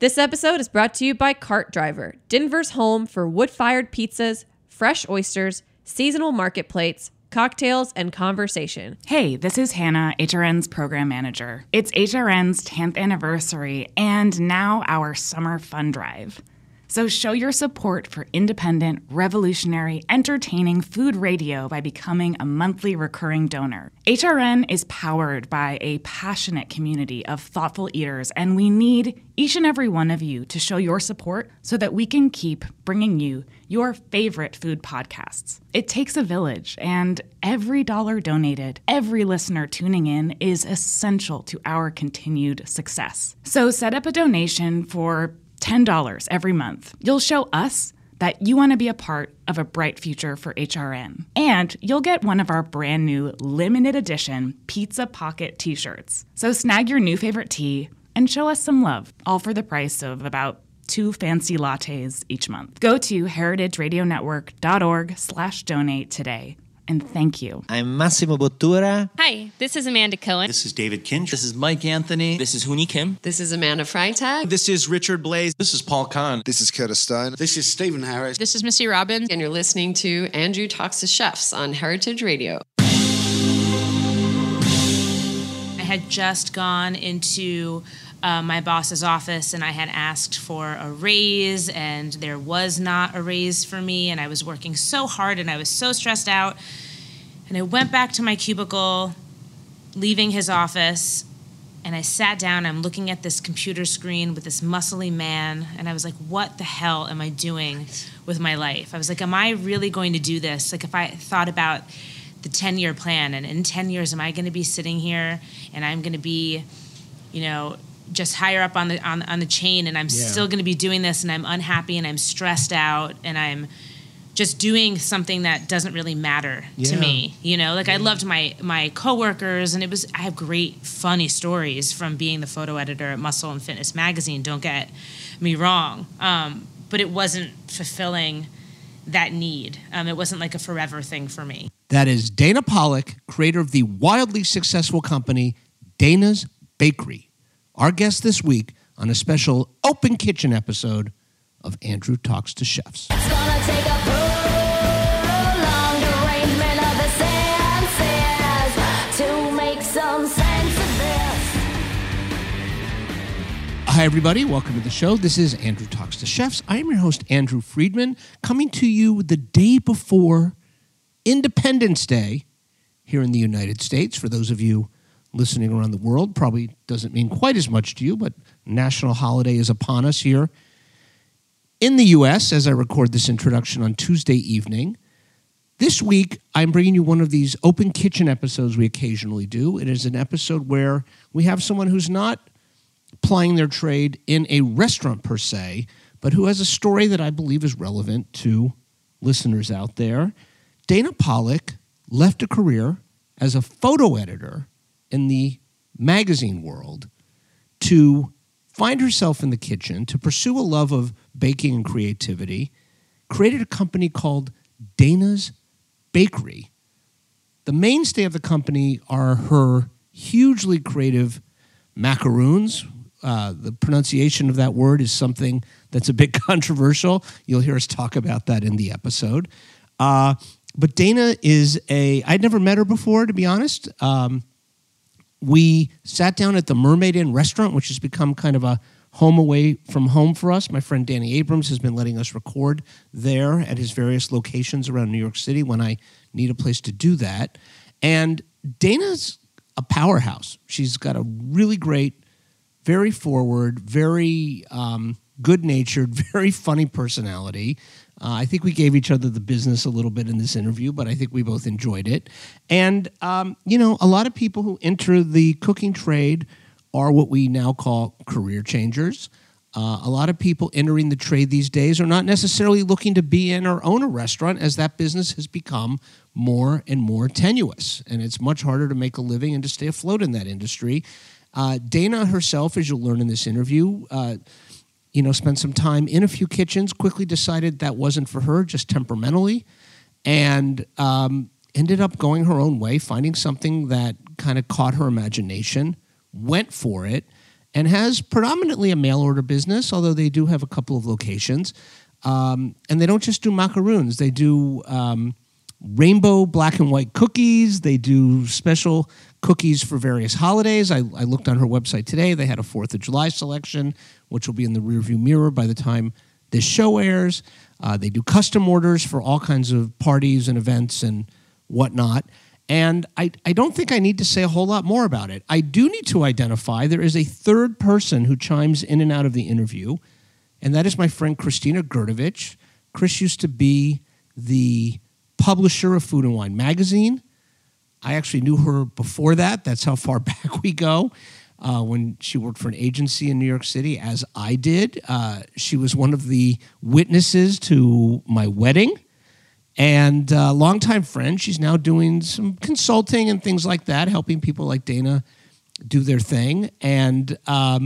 This episode is brought to you by Cart Driver, Denver's home for wood-fired pizzas, fresh oysters, seasonal market plates, cocktails, and conversation. Hey, this is Hannah, HRN's program manager. It's HRN's 10th anniversary and now our summer fun drive. So show your support for independent, revolutionary, entertaining food radio by becoming a monthly recurring donor. HRN is powered by a passionate community of thoughtful eaters, and we need each and every one of you to show your support so that we can keep bringing you your favorite food podcasts. It takes a village, and every dollar donated, every listener tuning in is essential to our continued success. So set up a donation for $10 every month. You'll show us that you want to be a part of a bright future for HRN. And you'll get one of our brand new limited edition Pizza Pocket t-shirts. So snag your new favorite tea and show us some love, all for the price of about 2 fancy lattes each month. Go to heritageradionetwork.org/donate today. And thank you. I'm Massimo Bottura. Hi, this is Amanda Cohen. This is David Kinch. This is Mike Anthony. This is Hooni Kim. This is Amanda Freitag. This is Richard Blaze. This is Paul Kahn. This is Curtis Stone. This is Stephen Harris. This is Missy Robbins. And you're listening to Andrew Talks to Chefs on Heritage Radio. I had just gone into my boss's office and I had asked for a raise, and there was not a raise for me, and I was working so hard and I was so stressed out. And I went back to my cubicle, leaving his office, and I sat down. I'm looking at this computer screen with this muscly man, and I was like, what the hell am I doing with my life? I was like, am I really going to do this? Like, if I thought about the 10-year plan, and in 10 years, am I going to be sitting here, and I'm going to be, you know, just higher up on the chain, and I'm still going to be doing this, and I'm unhappy, and I'm stressed out, and I'm just doing something that doesn't really matter to me, you know? Like, I loved my coworkers, and I have great, funny stories from being the photo editor at Muscle and Fitness magazine, don't get me wrong. But it wasn't fulfilling that need. It wasn't like a forever thing for me. That is Dana Pollock, creator of the wildly successful company Dana's Bakery. Our guest this week on a special Open Kitchen episode of Andrew Talks to Chefs. It's gonna take a prolonged arrangement of the senses to make some sense of this. Hi, everybody. Welcome to the show. This is Andrew Talks to Chefs. I am your host, Andrew Friedman, coming to you the day before Independence Day here in the United States. For those of you listening around the world, probably doesn't mean quite as much to you, but national holiday is upon us here in the U.S., as I record this introduction on Tuesday evening. This week, I'm bringing you one of these Open Kitchen episodes we occasionally do. It is an episode where we have someone who's not plying their trade in a restaurant per se, but who has a story that I believe is relevant to listeners out there. Dana Pollock left a career as a photo editor in the magazine world to find herself in the kitchen, to pursue a love of baking and creativity, created a company called Dana's Bakery. The mainstay of the company are her hugely creative macaroons. The pronunciation of that word is something that's a bit controversial. You'll hear us talk about that in the episode. But Dana is I'd never met her before, to be honest. We sat down at the Mermaid Inn restaurant, which has become kind of a home away from home for us. My friend Danny Abrams has been letting us record there at his various locations around New York City when I need a place to do that. And Dana's a powerhouse. She's got a really great, very forward, very good-natured, very funny personality. I think we gave each other the business a little bit in this interview, but I think we both enjoyed it. And, a lot of people who enter the cooking trade are what we now call career changers. A lot of people entering the trade these days are not necessarily looking to be in or own a restaurant, as that business has become more and more tenuous. And it's much harder to make a living and to stay afloat in that industry. Dana herself, as you'll learn in this interview, spent some time in a few kitchens, quickly decided that wasn't for her, just temperamentally, and ended up going her own way, finding something that kind of caught her imagination, went for it, and has predominantly a mail order business, although they do have a couple of locations. And they don't just do macaroons. They do rainbow black and white cookies. They do special cookies for various holidays. I looked on her website today. They had a 4th of July selection, which will be in the rearview mirror by the time this show airs. They do custom orders for all kinds of parties and events and whatnot. And I don't think I need to say a whole lot more about it. I do need to identify there is a third person who chimes in and out of the interview, and that is my friend Christina Gerdovich. Chris used to be the publisher of Food and Wine magazine. I actually knew her before that. That's how far back we go. When she worked for an agency in New York City, as I did. She was one of the witnesses to my wedding. And longtime friend. She's now doing some consulting and things like that, helping people like Dana do their thing. And,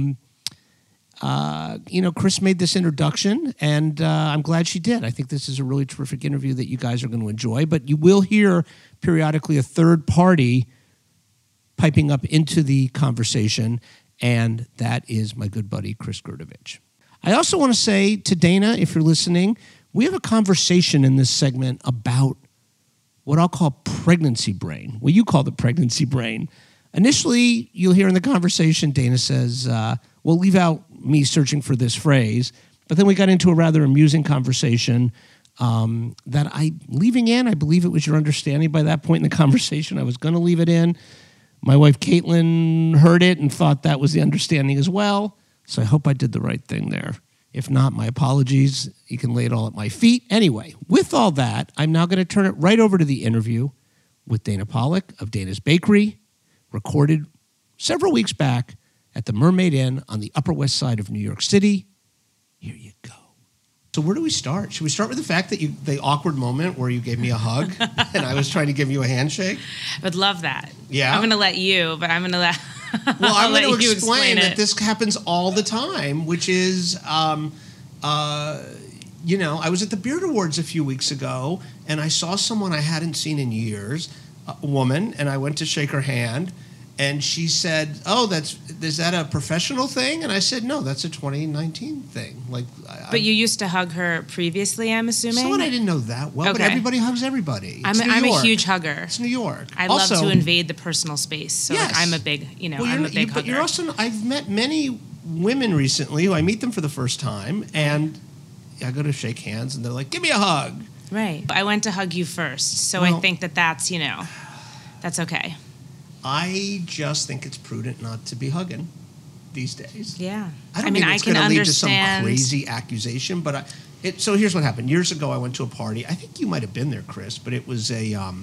Chris made this introduction, and I'm glad she did. I think this is a really terrific interview that you guys are going to enjoy. But you will hear periodically a third party piping up into the conversation, and that is my good buddy, Chris Gerdovich. I also want to say to Dana, if you're listening, we have a conversation in this segment about what I'll call pregnancy brain. Well, you call it pregnancy brain. Initially, you'll hear in the conversation, Dana says, we'll leave out me searching for this phrase, but then we got into a rather amusing conversation that leaving in, I believe it was your understanding by that point in the conversation, I was going to leave it in. My wife, Caitlin, heard it and thought that was the understanding as well, so I hope I did the right thing there. If not, my apologies. You can lay it all at my feet. Anyway, with all that, I'm now going to turn it right over to the interview with Dana Pollock of Dana's Bakery, recorded several weeks back at the Mermaid Inn on the Upper West Side of New York City. Here you go. So where do we start? Should we start with the fact that the awkward moment where you gave me a hug and I was trying to give you a handshake? I would love that. Yeah? I'm going to let you, but I'm going to let... Well, I'm going to you explain that it. this happens all the time, which is, I was at the Beard Awards a few weeks ago, and I saw someone I hadn't seen in years, a woman, and I went to shake her hand, and she said, is that a professional thing? And I said, no, that's a 2019 thing. But you used to hug her previously, I'm assuming? Someone I didn't know that well, but everybody hugs everybody. I'm a huge hugger. It's New York. I love to invade the personal space. So yes. I'm a big, I'm a big hugger. But you're also, I've met many women recently who I meet them for the first time, and I go to shake hands, and they're like, give me a hug. Right. I went to hug you first, so I think that's, that's okay. I just think it's prudent not to be hugging these days. Yeah. I don't think it's can going to lead to understand. some crazy accusation, but so here's what happened. Years ago, I went to a party. I think you might have been there, Chris, but you know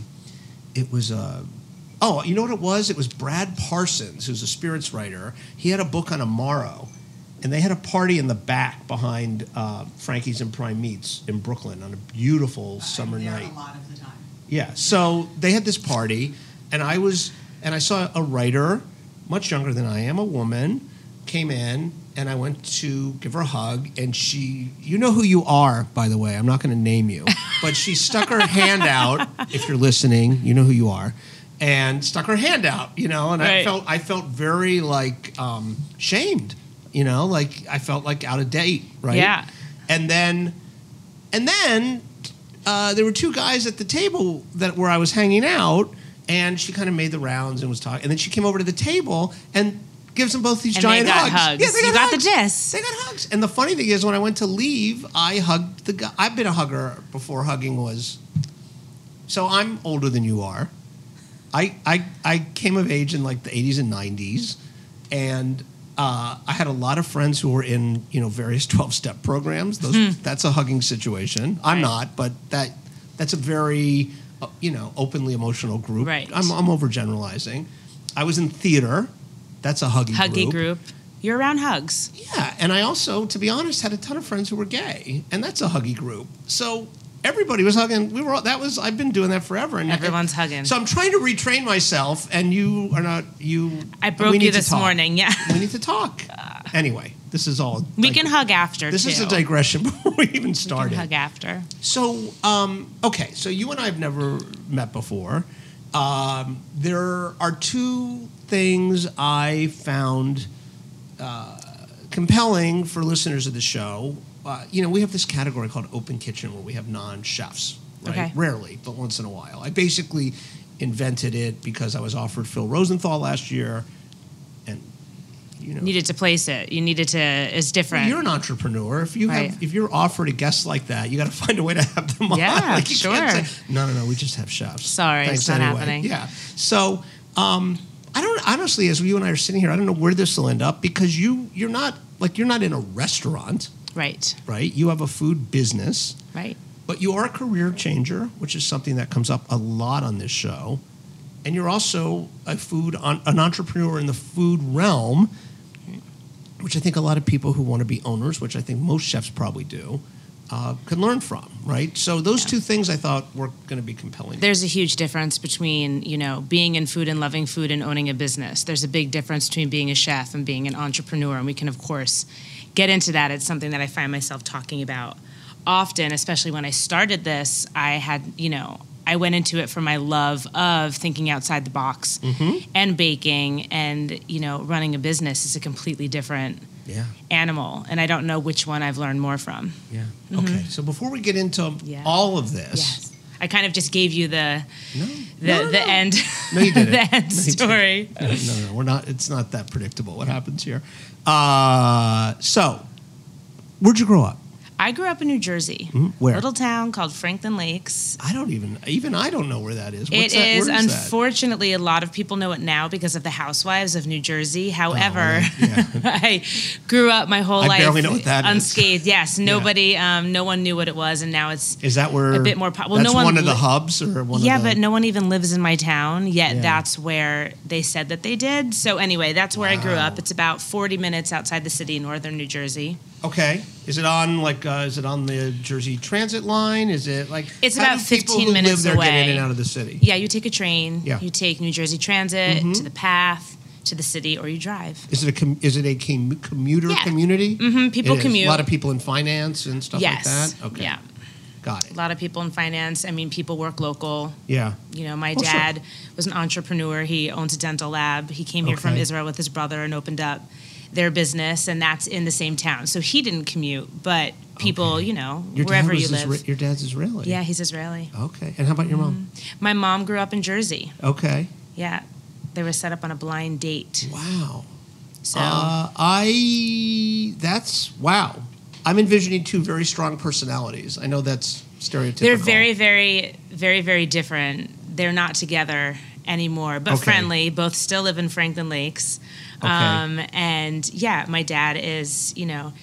what it was? It was Brad Parsons, who's a spirits writer. He had a book on Amaro, and they had a party in the back behind Frankie's and Prime Meats in Brooklyn on a beautiful summer night. A lot of the time. Yeah, so they had this party, and I saw a writer, much younger than I am, a woman, came in, and I went to give her a hug, and you know who you are, by the way, I'm not going to name you, but she stuck her hand out, if you're listening, you know who you are, and stuck her hand out, and right. I felt very, shamed, I felt like out of date, right? Yeah. And then there were two guys at the table where I was hanging out, and she kind of made the rounds and was talking. And then she came over to the table and gives them both these giant hugs. Yeah, you got the gist. They got hugs. And the funny thing is, when I went to leave, I hugged the guy. I've been a hugger before hugging was. So I'm older than you are. I came of age in the 80s and 90s, and I had a lot of friends who were in various 12-step programs. That's a hugging situation. I'm not, but that's a very openly emotional group. Right. I'm overgeneralizing. I was in theater. That's a huggy group. You're around hugs. Yeah, and I also, to be honest, had a ton of friends who were gay, and that's a huggy group. So everybody was hugging. I've been doing that forever. And everyone's hugging. So I'm trying to retrain myself, and you are not. I broke you this morning. Yeah. We need to talk. Anyway, this is all. We can hug after. This is a digression before we even started. We can hug after. So, okay. So you and I have never met before. There are two things I found compelling for listeners of the show. We have this category called Open Kitchen where we have non-chefs, right? Okay. Rarely, but once in a while. I basically invented it because I was offered Phil Rosenthal last year, and Needed to place it. You needed to. It's different. you're an entrepreneur. If you're offered a guest like that, you got to find a way to have them on. Yeah, Like, you can't sure. say, no, we just have chefs. Sorry, Thanks it's not anyway. happening. Yeah. So I don't honestly, as you and I are sitting here, I don't know where this will end up because you're not in a restaurant, Right. right? You have a food business, Right. but you are a career changer, which is something that comes up a lot on this show. And you're also an entrepreneur in the food realm, which I think a lot of people who want to be owners, which I think most chefs probably do, can learn from, right? So those two things I thought were going to be compelling. There's a huge difference between, being in food and loving food and owning a business. There's a big difference between being a chef and being an entrepreneur, and we can, of course, get into that. It's something that I find myself talking about often, especially when I started this. I went into it for my love of thinking outside the box and baking, and, running a business is a completely different animal, and I don't know which one I've learned more from. Yeah. Okay. So before we get into all of this, Yes. I kind of just gave you the No, end. No, you didn't. The end No, you didn't. story. No, we're not. It's not that predictable what happens here. So, where'd you grow up? I grew up in New Jersey. Where? A little town called Franklin Lakes. I don't even I don't know where that is. It is, unfortunately, a lot of people know it now because of the Housewives of New Jersey. However, I grew up my whole life barely know what that is. unscathed. Yes, nobody, no one knew what it was, and now it's Is that where a bit more well, that's no one of the hubs or one of the... Yeah, but no one even lives in my town, yet Yeah. that's where they said that they did. So anyway, that's where I grew up. It's about 40 minutes outside the city, northern New Jersey. Okay. Is it on the Jersey Transit line? Is it like It's how about do people 15 who minutes live there away. get in and out of the city? Yeah, you take a train. Yeah. You take New Jersey Transit to the Path, to the city, or you drive. Is it a commuter Yeah. community? Mm-hmm. People It is. commute. A lot of people in finance and stuff Yes. like that? Okay. Yeah. Got A it. lot of people in finance. I mean, people work local. Yeah. My Well, sure. dad was an entrepreneur. He owns a dental lab. He came here from Okay. Israel with his brother and opened up their business, and that's in the same town. So he didn't commute, but people, wherever you live. Your dad's Israeli? Yeah, he's Israeli. Okay. And how about your mom? My mom grew up in Jersey. Okay. Yeah. They were set up on a blind date. Wow. So Wow. I'm envisioning two very strong personalities. I know that's stereotypical. they're very, very, very, very different. They're not together anymore, but Okay. friendly. Both still live in Franklin Lakes. Okay. And yeah, my dad is,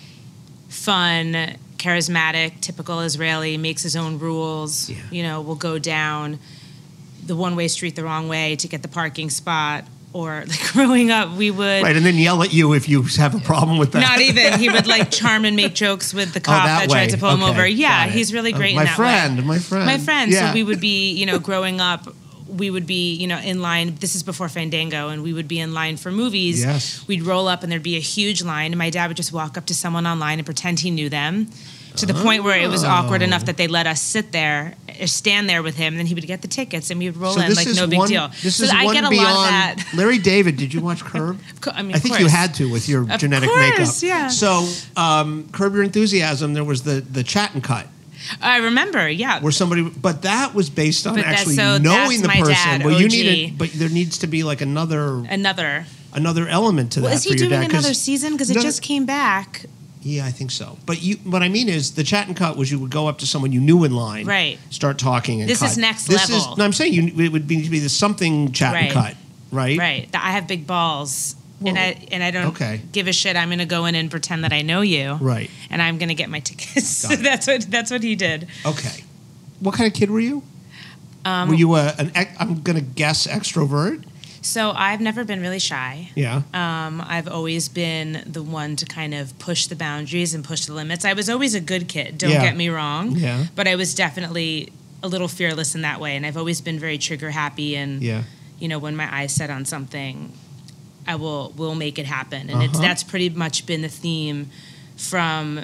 fun, charismatic, typical Israeli, makes his own rules. Yeah. Will go down the one-way street the wrong way to get the parking spot. Or growing up, we would Right, and then yell at you if you have a problem with that. not even. He would charm and make jokes with the cop that tried to pull him Okay, over. Yeah, got it. he's really great My in that friend, way. my friend. My friend. Yeah. So we would be, growing up, we would be, in line. This is before Fandango, and we would be in line for movies. Yes. We'd roll up, and there'd be a huge line, and my dad would just walk up to someone online and pretend he knew them, to the point where it was awkward enough that they let us sit there, or stand there with him, and then he would get the tickets, and we would roll in this like is no big one- deal. This So is I one get a beyond lot of that. Larry David, did you watch Curb? I mean, I of think course. you had to with your Of genetic course, makeup. yeah. So, Curb Your Enthusiasm, there was the chat and cut. I remember, yeah. Where somebody, but that was based on But that's- actually so knowing that's the my person. dad, well, you OG. needed, but there needs to be like another Another. element to that. Well, is he for your doing dad, 'cause- another season? Because it No, just came back. Yeah, I think so. But what I mean is, the chat and cut was you would go up to someone you knew in line, Right. Start talking, and This cut. is next This level. No, I'm saying it would be the something chat and Right. cut, right? Right. I have big balls. Well, and I don't okay. give a shit. I'm going to go in and pretend that I know you. Right. And I'm going to get my tickets. Got it. That's what he did. Okay. What kind of kid were you? Were you I'm going to guess extrovert? So I've never been really shy. Yeah. I've always been the one to kind of push the boundaries and push the limits. I was always a good kid, don't Yeah. get me wrong. Yeah. But I was definitely a little fearless in that way. And I've always been very trigger happy. And, Yeah. when my eyes set on something, I will make it happen. And that's pretty much been the theme from,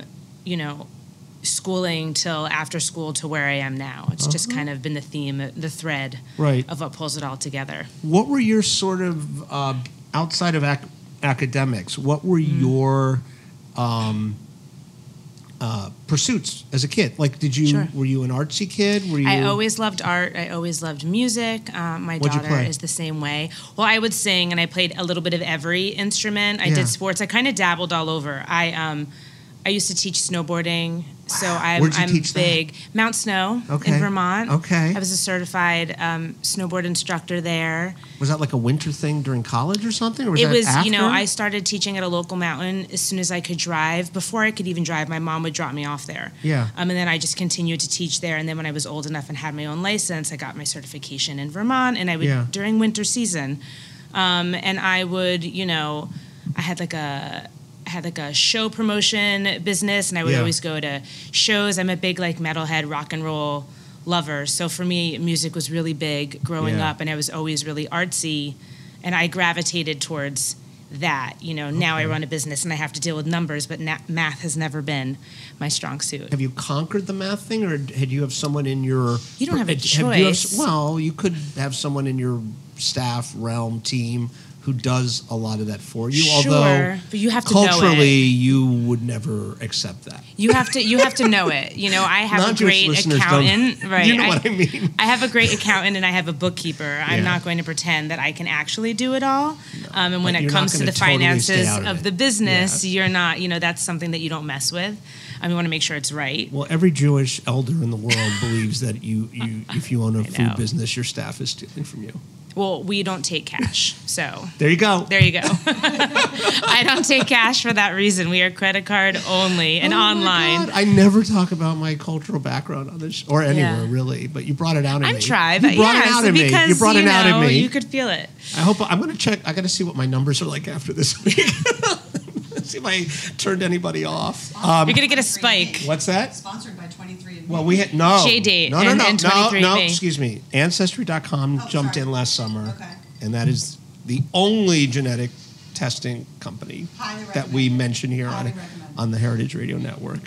schooling till after school to where I am now. It's just kind of been the theme, the thread Right. of what pulls it all together. What were your sort of outside of academics, what were your pursuits as a kid? Like, were you an artsy kid? Were you? I always loved art. I always loved music. My What'd you daughter play? is the same way. Well, I would sing, and I played a little bit of every instrument. I Yeah. did sports. I kind of dabbled all over. I used to teach snowboarding, so Where'd you I'm teach that? big. Mount Snow Okay. in Vermont. Okay. I was a certified snowboard instructor there. Was that like a winter thing during college or something? Or was It that was, after? I started teaching at a local mountain as soon as I could drive. Before I could even drive, my mom would drop me off there. Yeah. And then I just continued to teach there. And then when I was old enough and had my own license, I got my certification in Vermont. And I would, Yeah. during winter season, and I would, I had like a show promotion business, and I would Yeah. always go to shows. I'm a big like metalhead rock and roll lover, so for me, music was really big growing Yeah. up, and I was always really artsy, and I gravitated towards that. Now I run a business and I have to deal with numbers, but math has never been my strong suit. Have you conquered the math thing, or had you have someone in your? You don't have a choice. choice. Well, you could have someone in your staff, realm, team who does a lot of that for you. Sure, Although but you have to know it. culturally, you would never accept that. You have to know it. I have a Non-Jewish great listeners accountant, don't- right? You know what I mean. I have a great accountant and I have a bookkeeper. I'm Yeah. not going to pretend that I can actually do it all. And when But it you're not comes to gonna the totally stay finances out of of it. the business, Yeah. you're not. That's something that you don't mess with. We want to make sure it's right. Well, every Jewish elder in the world believes that if you own a know. food business, your staff is stealing from you. Well, we don't take cash, so There you go. there you go. I don't take cash for that reason. We are credit card only and Oh my online. God, I never talk about my cultural background on this or anywhere Yeah. really, but you brought it out in me. I'm tried, You but brought it yes, out in me. because You brought it out in me. you could feel it. I hope I'm going to check. I got to see what my numbers are like after this week. See if I turned anybody off. You're gonna get a spike. What's that? Sponsored by 23andMe. Well, we had no. J-Date No. and No. 23andMe. Excuse me. Ancestry.com jumped sorry. in last summer, Okay. and that is the only genetic testing company Highly that we recommend. mention here Highly recommend. on the Heritage Radio Network.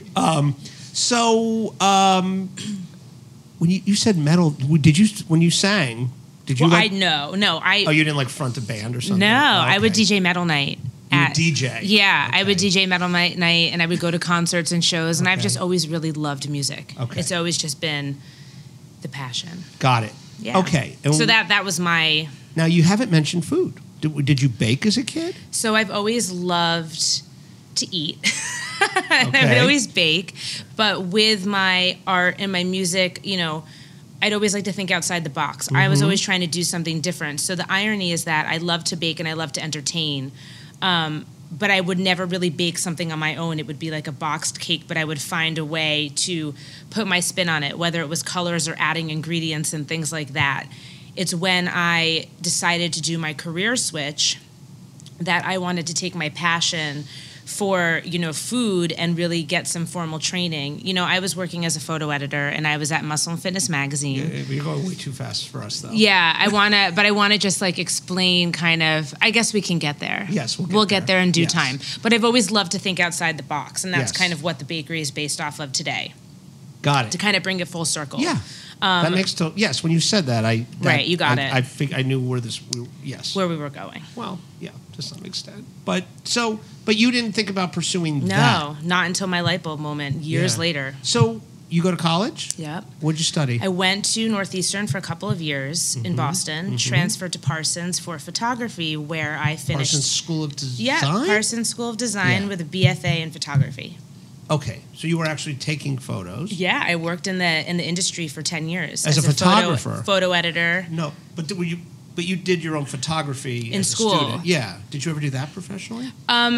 When you said metal, when you sang? Did you? Well, like, I you didn't like front a band or something? no, Oh, I would okay. DJ Metal Night. You would DJ? Yeah, I would Okay. DJ Metal Night, and I would go to concerts and shows, and I've Okay. just always really loved music. Okay. It's always just been the passion. Got it. Yeah. Okay. And So that was my. now you haven't mentioned food. Did you bake as a kid? So I've always loved to eat. And I would Okay. always bake, but with my art and my music, I'd always like to think outside the box. I was always trying to do something different. So the irony is that I love to bake and I love to entertain, but I would never really bake something on my own. It would be like a boxed cake, but I would find a way to put my spin on it, whether it was colors or adding ingredients and things like that. It's when I decided to do my career switch that I wanted to take my passion for, food and really get some formal training. I was working as a photo editor and I was at Muscle and Fitness magazine. You're going way too fast for us, though. Yeah, I want to just like explain kind of, I guess we can get there. Yes, we'll we'll get get there. there in due Yes. time. But I've always loved to think outside the box, and that's Yes. kind of what the bakery is based off of today, Got it. to kind of bring it full circle. Yeah. That makes total. Yes, when you said that, Right, you got it. I knew where this. Yes. Where we were going. Well, yeah, to some extent. But you didn't think about pursuing that. No, not until my light bulb moment, years Yeah. later. So you go to college? Yep. What'd you study? I went to Northeastern for a couple of years Mm-hmm. in Boston, transferred to Parsons for photography, where I finished. Parsons School of Design. Yeah, Parsons School of Design Yeah. with a BFA in photography. Okay, so you were actually taking photos. Yeah, I worked in the industry for 10 years As a photographer? photo editor. No, but you did your own photography In as school. a student. Yeah. Did you ever do that professionally?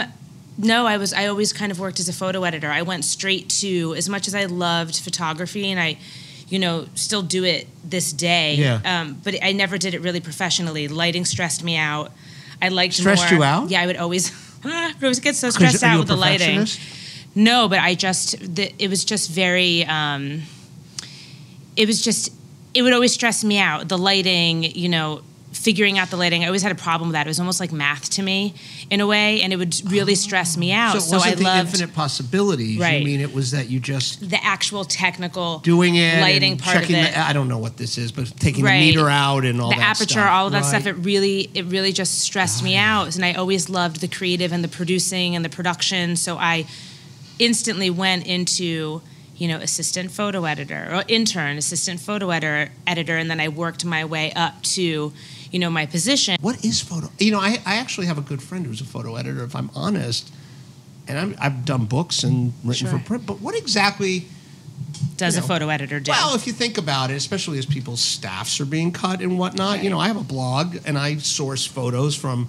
No, I always kind of worked as a photo editor. I went straight to, as much as I loved photography, and I, still do it this day. Yeah. But I never did it really professionally. Lighting stressed me out. I liked Stressed more. you out? Yeah, I would always get so 'Cause stressed are you out a with the lighting. perfectionist? No, but it was just very, it would always stress me out. The lighting, figuring out the lighting. I always had a problem with that. It was almost like math to me in a way, and it would really stress me out. So it wasn't I the loved infinite possibilities. Right. You mean it was that you just the actual technical doing it, lighting and part checking of it. I don't know what this is, but taking Right. the meter out and all the that aperture, stuff. all of that Right. stuff. It really just stressed me out. And I always loved the creative and the producing and the production. So I instantly went into, assistant photo editor or intern, assistant photo editor, and then I worked my way up to, my position. What is photo? I actually have a good friend who's a photo editor, if I'm honest, and I've done books and written Sure. for print, but what exactly Does a photo editor do? Well, if you think about it, especially as people's staffs are being cut and whatnot, I have a blog and I source photos from,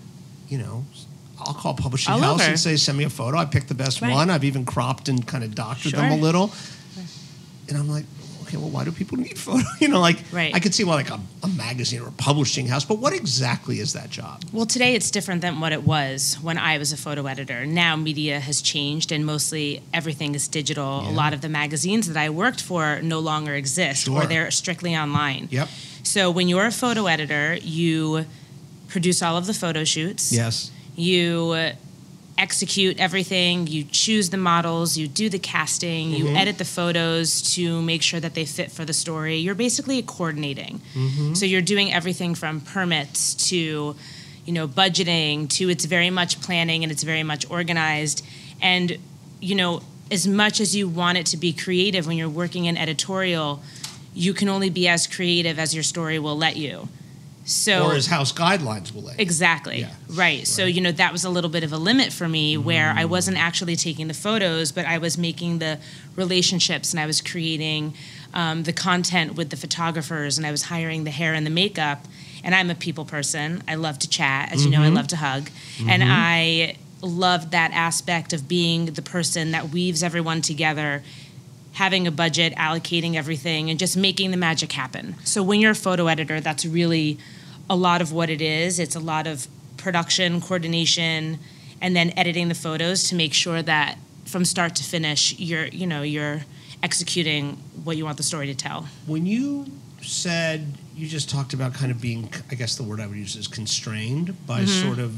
I'll call a publishing All house over. and say, send me a photo. I pick the best Right. one. I've even cropped and kind of doctored them a Sure. little. And I'm like, okay, well, why do people need photo? Right. I could see why a magazine or a publishing house, but what exactly is that job? Well, today it's different than what it was when I was a photo editor. Now media has changed and mostly everything is digital. Yeah. A lot of the magazines that I worked for no longer exist Sure. or they're strictly online. Yep. So when you're a photo editor, you produce all of the photo shoots. Yes. You execute everything, you choose the models, you do the casting, you edit the photos to make sure that they fit for the story. You're basically coordinating. So you're doing everything from permits to, budgeting to it's very much planning and it's very much organized. And, as much as you want it to be creative when you're working in editorial, you can only be as creative as your story will let you. So Or as house guidelines will let you. Exactly. Yeah. Right. So, that was a little bit of a limit for me where I wasn't actually taking the photos, but I was making the relationships and I was creating the content with the photographers and I was hiring the hair and the makeup. And I'm a people person. I love to chat. As you know, I love to hug. And I loved that aspect of being the person that weaves everyone together, having a budget, allocating everything, and just making the magic happen. So when you're a photo editor, that's really a lot of what it is. It's a lot of production, coordination, and then editing the photos to make sure that from start to finish, you're executing what you want the story to tell. When you just talked about kind of being, I guess the word I would use is constrained by sort of,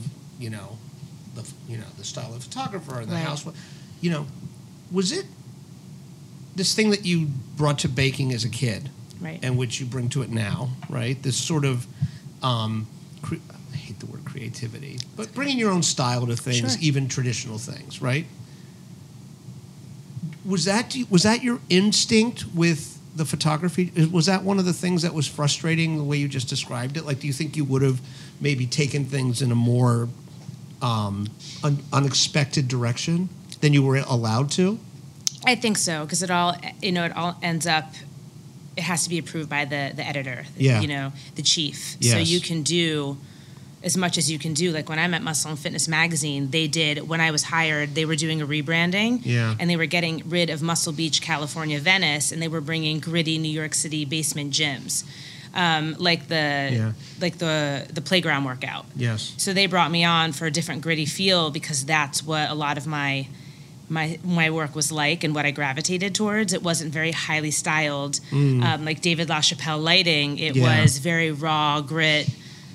the style of photographer and the Right. house. Was it this thing that you brought to baking as a kid, Right. and which you bring to it now, right? This sort of, I hate the word creativity, but bringing your own style to things, Sure. even traditional things, right? Was that your instinct with the photography? Was that one of the things that was frustrating the way you just described it? Like, do you think you would have maybe taken things in a more unexpected direction than you were allowed to? I think so, because it all ends up, it has to be approved by the editor, Yeah. The chief. Yes. So you can do as much as you can do. Like when I'm at Muscle and Fitness Magazine, when I was hired, they were doing a rebranding. Yeah. And they were getting rid of Muscle Beach, California, Venice, and they were bringing gritty New York City basement gyms. Like the playground workout. Yes. So they brought me on for a different gritty feel because that's what a lot of my work was like and what I gravitated towards. It wasn't very highly styled, like David LaChapelle lighting. It was very raw, grit,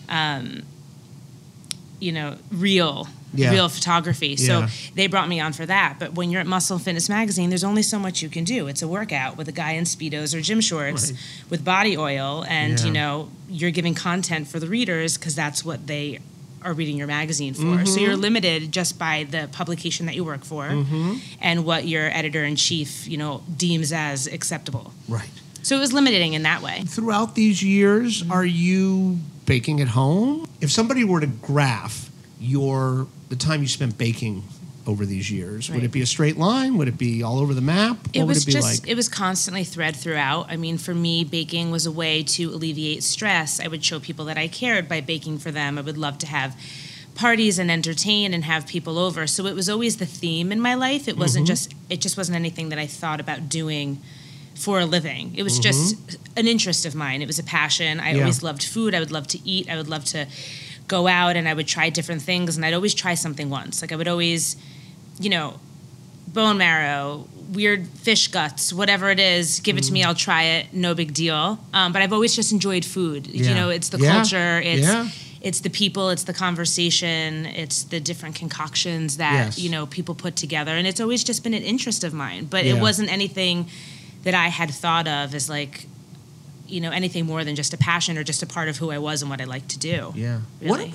real photography. Yeah. So they brought me on for that. But when you're at Muscle and Fitness Magazine, there's only so much you can do. It's a workout with a guy in Speedos or gym shorts Right. with body oil. And, Yeah. you're giving content for the readers because that's what they are reading your magazine for. So you're limited just by the publication that you work for and what your editor-in-chief, deems as acceptable. Right. So it was limiting in that way. Throughout these years, are you baking at home? If somebody were to graph the time you spent baking over these years, would Right. it be a straight line? Would it be all over the map? What would it be like? It was constantly thread throughout. I mean, for me, baking was a way to alleviate stress. I would show people that I cared by baking for them. I would love to have parties and entertain and have people over. So it was always the theme in my life. It wasn't it just wasn't anything that I thought about doing for a living. It was just an interest of mine. It was a passion. I always loved food. I would love to eat. I would love to go out and I would try different things and I'd always try something once. Like I would always, bone marrow, weird fish guts, whatever it is, give it to me, I'll try it, no big deal. But I've always just enjoyed food. Yeah. You know, it's the Yeah. culture, Yeah. it's the people, it's the conversation, it's the different concoctions that, Yes. you know, people put together. And it's always just been an interest of mine. But Yeah. it wasn't anything that I had thought of as like, you know, anything more than just a passion or just a part of who I was and what I like to do. Yeah. Really.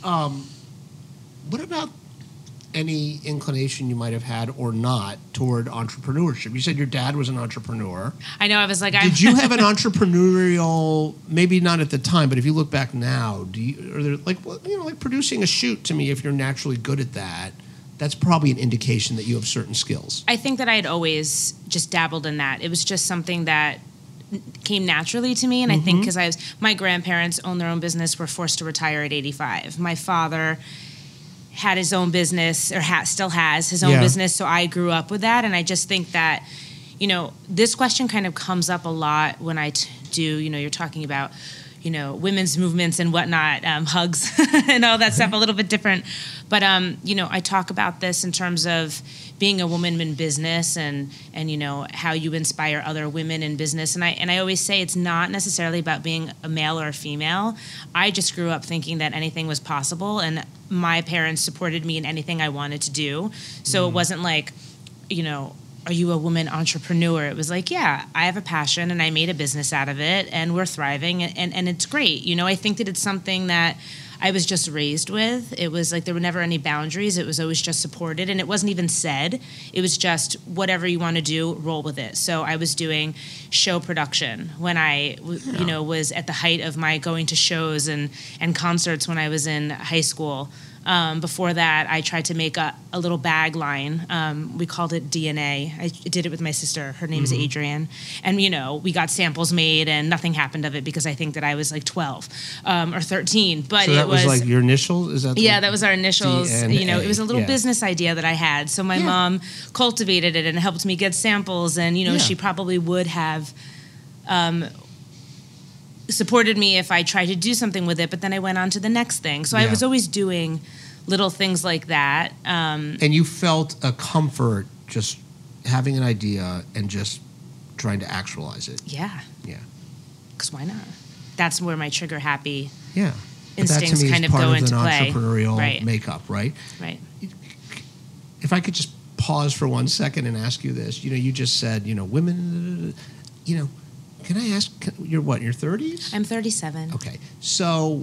What about any inclination you might have had or not toward entrepreneurship? You said your dad was an entrepreneur. I know, I was like, Did you have an entrepreneurial, maybe not at the time, but if you look back now, are there like, well, you know, like producing a shoot to me, if you're naturally good at that, that's probably an indication that you have certain skills. I think that I had always just dabbled in that. It was just something that came naturally to me, and I think because my grandparents owned their own business, were forced to retire at 85. My father had his own business, or still has his own Yeah. business, so I grew up with that, and I just think that, you know, this question kind of comes up a lot when I do, you know, you're talking about, you know, women's movements and whatnot, hugs and all that stuff, a little bit different. But, you know, I talk about this in terms of being a woman in business and you know, how you inspire other women in business. And I always say it's not necessarily about being a male or a female. I just grew up thinking that anything was possible, and my parents supported me in anything I wanted to do. So it wasn't like, you know, are you a woman entrepreneur? It was like, yeah, I have a passion and I made a business out of it and we're thriving and it's great. You know, I think that it's something that I was just raised with. It was like there were never any boundaries. It was always just supported, and it wasn't even said. It was just whatever you want to do, roll with it. So I was doing show production when I, you know, was at the height of my going to shows and concerts when I was in high school. Before that, I tried to make a little bag line. We called it DNA. I did it with my sister. Her name is Adrienne. And, you know, we got samples made and nothing happened of it because I think that I was like 12 or 13. But So that it was like your initials? Is that yeah, that was our initials. DNA? You know, it was a little Yeah. business idea that I had. So my Yeah. mom cultivated it and helped me get samples. And, you know, Yeah. she probably would have supported me if I tried to do something with it. But then I went on to the next thing. So I Yeah. was always doing little things like that. And you felt a comfort just having an idea and just trying to actualize it. Yeah, Yeah. because why not? That's where my trigger happy Yeah. But that to instincts me is kind of part go of into an play. entrepreneurial Right. makeup, right? Right. If I could just pause for 1 second and ask you this. You know, you just said, you know, women, you know, can I ask, you're what, in your 30s? I'm 37. Okay. So,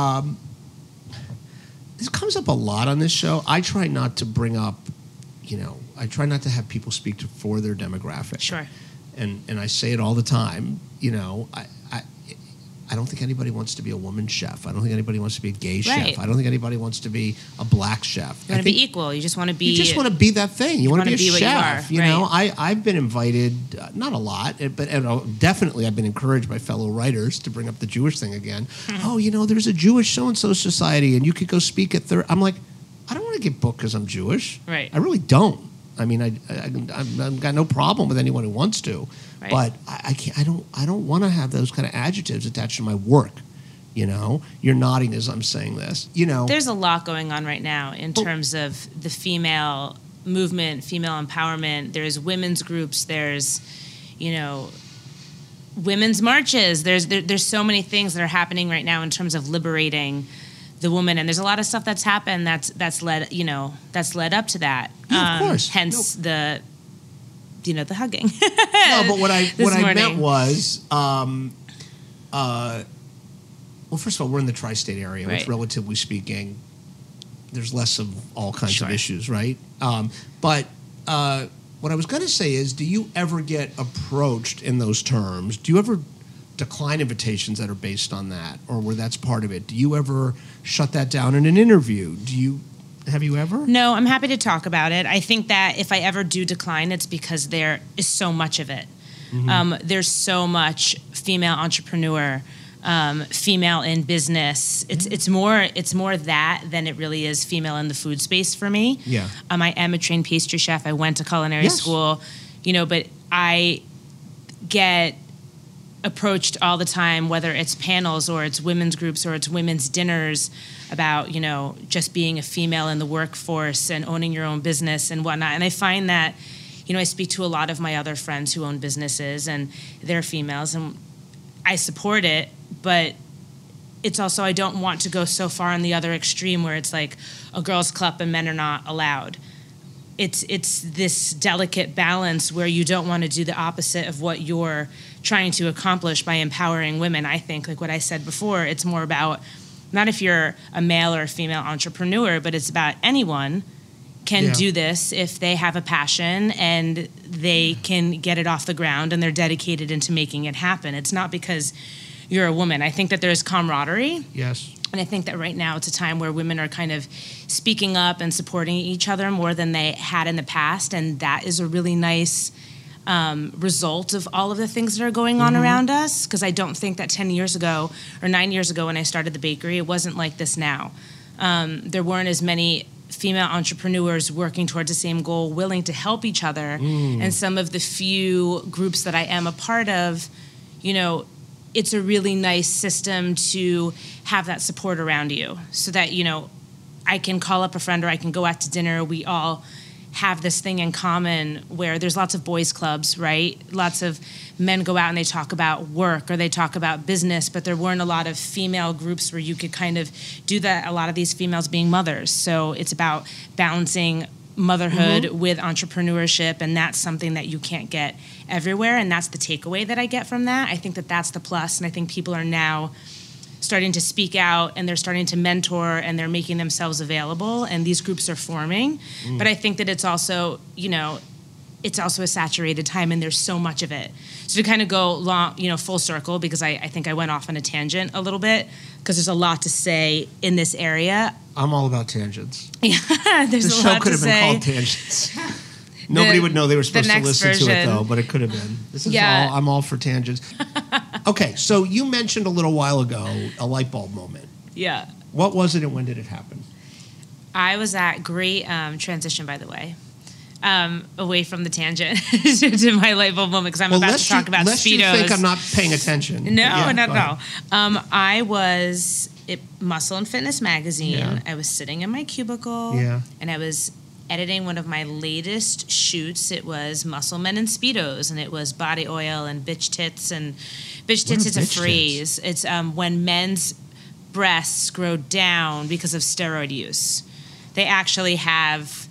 this comes up a lot on this show. I try not to bring up, you know, I try not to have people speak for their demographic. Sure. And I say it all the time, you know, I don't think anybody wants to be a woman chef. I don't think anybody wants to be a gay Right. chef. I don't think anybody wants to be a black chef. You want to be equal. You just want to be. You just want to be that thing. You want to wanna be a be what you chef. are, You know, right. I've been invited, not a lot, but definitely I've been encouraged by fellow writers to bring up the Jewish thing again. Oh, you know, there's a Jewish so-and-so society, and you could go speak at I'm like, I don't want to get booked because I'm Jewish. Right. I really don't. I mean, I've got no problem with anyone who wants to, Right. but I can't. I don't want to have those kind of adjectives attached to my work. You know, you're nodding as I'm saying this. You know, There's a lot going on right now in terms of the female movement, female empowerment. There's women's groups. There's, you know, women's marches. There's so many things that are happening right now in terms of liberating the woman, and there's a lot of stuff that's happened that's led up to that. Yeah, of course. Hence the hugging. no, but what I morning. meant was, well, first of all, we're in the tri-state area, which, Right. relatively speaking, there's less of all kinds Sure. of issues, right? But what I was going to say is, do you ever get approached in those terms? Do you ever decline invitations that are based on that, or where that's part of it? Do you ever shut that down in an interview? Have you ever? No, I'm happy to talk about it. I think that if I ever do decline, it's because there is so much of it. There's so much female entrepreneur, female in business. It's more that than it really is female in the food space for me. Yeah. I am a trained pastry chef. I went to culinary Yes. school, but I get approached all the time, whether it's panels or it's women's groups or it's women's dinners, about just being a female in the workforce and owning your own business and whatnot. And I find that I speak to a lot of my other friends who own businesses and they're females, and I support it, but it's also, I don't want to go so far on the other extreme where it's like a girls' club and men are not allowed. It's this delicate balance where you don't want to do the opposite of what you're trying to accomplish by empowering women. I think, like what I said before, it's more about not if you're a male or a female entrepreneur, but it's about anyone can do this if they have a passion and they can get it off the ground and they're dedicated into making it happen. It's not because you're a woman. I think that there's camaraderie. Yes. And I think that right now it's a time where women are kind of speaking up and supporting each other more than they had in the past. And that is a really nice result of all of the things that are going on around us. Because I don't think that 10 years ago or 9 years ago when I started the bakery, it wasn't like this now. There weren't as many female entrepreneurs working towards the same goal, willing to help each other. And some of the few groups that I am a part of, it's a really nice system to have that support around you so that, I can call up a friend or I can go out to dinner. We all have this thing in common where there's lots of boys clubs, right? Lots of men go out and they talk about work or they talk about business, but there weren't a lot of female groups where you could kind of do that. A lot of these females being mothers. So it's about balancing motherhood with entrepreneurship, and that's something that you can't get everywhere, and that's the takeaway that I get from that. I think that that's the plus, and I think people are now starting to speak out, and they're starting to mentor, and they're making themselves available, and these groups are forming. But I think that it's also, it's also a saturated time, and there's so much of it. So to kind of go long, full circle, because I think I went off on a tangent a little bit, because there's a lot to say in this area. I'm all about tangents. Yeah, there's The a show lot could to have been say. called Tangents. Nobody would know they were supposed to next listen to it, version. though, but it could have been. This is Yeah. I'm all for tangents. Okay, so you mentioned a little while ago a light bulb moment. Yeah. What was it and when did it happen? I was at great transition, by the way, away from the tangent to my light bulb moment, because I'm about to talk about lest Speedos. you think I'm not paying attention. No, Yeah, not go at ahead. all. I was at Muscle and Fitness magazine. Yeah. I was sitting in my cubicle, and I was editing one of my latest shoots. It was Muscle Men and Speedos, and it was body oil and bitch tits. And bitch tits is a bitch phrase. It's when men's breasts grow down because of steroid use. They actually have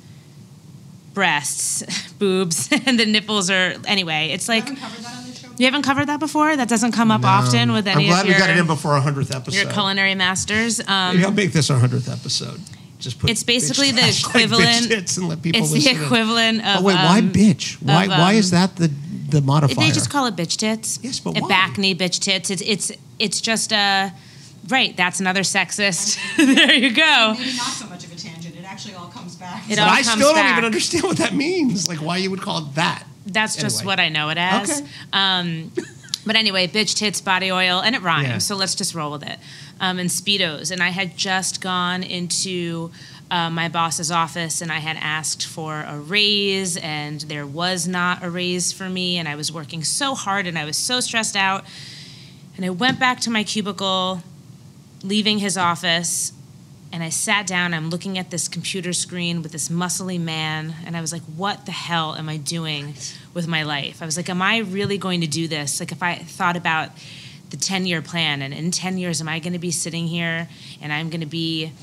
breasts, boobs, and the nipples are, anyway, it's like... You haven't covered that before? That doesn't come up often with any I'm glad of your... we got it in before our 100th episode. Your culinary masters. Maybe I'll make this our 100th episode. Just put It's basically bitch the # equivalent- bitch tits and let people It's listen the in. equivalent of... Oh, wait, why bitch? Why is that the modifier? They just call it bitch tits. Yes, but And why? back knee bitch tits. It's just a... Right, that's another sexist. There you go. Maybe not so much of a tangent. It actually all comes back. It But all I comes still back. don't even understand what that means. Like, why you would call it that. That's just Anyway. what I know it as. Okay. But anyway, bitch tits, body oil, and it rhymes, Yeah. so let's just roll with it. And Speedos. And I had just gone into my boss's office, and I had asked for a raise, and there was not a raise for me, and I was working so hard, and I was so stressed out. And I went back to my cubicle, leaving his office, and I sat down. I'm looking at this computer screen with this muscly man, and I was like, what the hell am I doing with my life? I was like, am I really going to do this? Like, if I thought about the 10-year plan, and in 10 years, am I going to be sitting here and I'm going to be,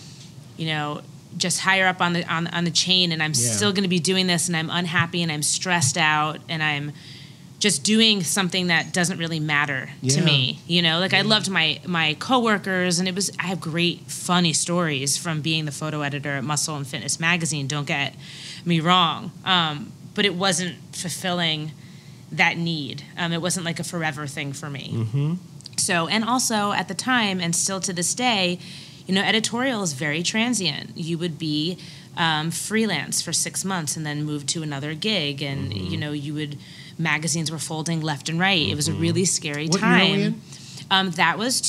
just higher up on the chain, and I'm still going to be doing this, and I'm unhappy, and I'm stressed out, and I'm just doing something that doesn't really matter to me, I loved my coworkers, and I have great funny stories from being the photo editor at Muscle and Fitness magazine. Don't get me wrong, but it wasn't fulfilling that need. It wasn't like a forever thing for me. Mm-hmm. So, and also at the time, and still to this day, editorial is very transient. You would be freelance for 6 months and then move to another gig, and magazines were folding left and right. It was a really scary What time. year are we in? That was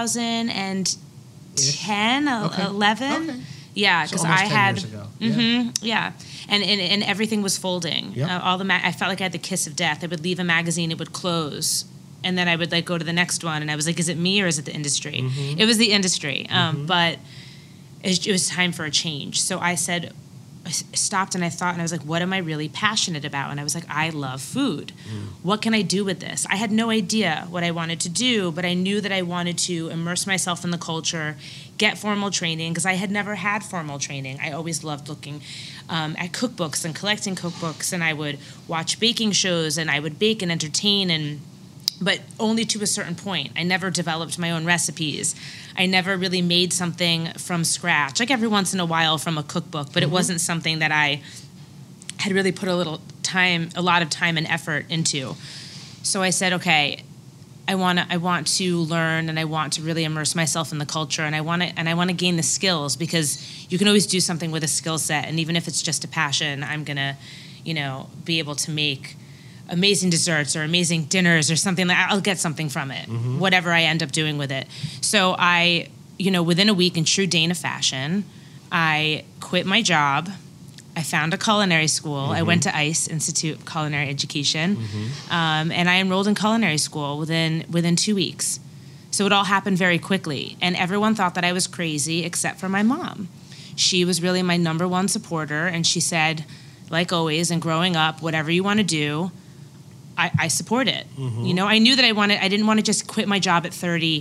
2010, 11. Okay. Yeah, So because almost I 10 had. years ago. Yeah, and everything was folding. Yep. I felt like I had the kiss of death. I would leave a magazine, it would close, and then I would go to the next one, and I was like, is it me or is it the industry? It was the industry, but it was time for a change. So I said, stopped and I thought, and I was like, what am I really passionate about? And I was like, I love food. What can I do with this? I had no idea what I wanted to do, but I knew that I wanted to immerse myself in the culture, get formal training, because I had never had formal training. I always loved looking at cookbooks and collecting cookbooks, and I would watch baking shows, and I would bake and entertain, but only to a certain point. I never developed my own recipes. I never really made something from scratch, like every once in a while from a cookbook, but it wasn't something that I had really put a lot of time and effort into. So I said, okay, I want to learn, and I want to really immerse myself in the culture, and I want to gain the skills, because you can always do something with a skill set, and even if it's just a passion, I'm gonna, be able to make amazing desserts or amazing dinners or something. I'll get something from it, whatever I end up doing with it. So I, within a week, in true Dana fashion, I quit my job. I found a culinary school. I went to ICE, Institute of Culinary Education, and I enrolled in culinary school within 2 weeks. So it all happened very quickly, and everyone thought that I was crazy except for my mom. She was really my number one supporter, and she said, like always, and growing up, whatever you want to do, I support it. I knew that I didn't want to just quit my job at 30,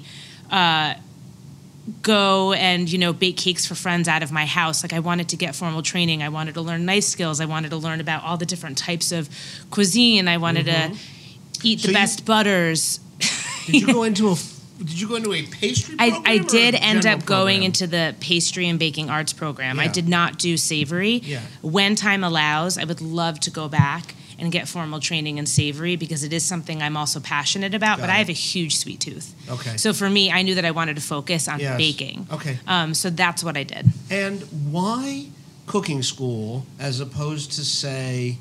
go and, bake cakes for friends out of my house. Like, I wanted to get formal training. I wanted to learn knife skills. I wanted to learn about all the different types of cuisine. I wanted to eat the best butters. Did you go into a pastry program? I did or a end general up going program? into the pastry and baking arts program. I Yeah. did not do savory. Yeah. When time allows, I would love to go back and get formal training in savory, because it is something I'm also passionate about, but I have a huge sweet tooth. Okay. So for me, I knew that I wanted to focus on Yes. baking. Okay. So that's what I did. And why cooking school as opposed to, say,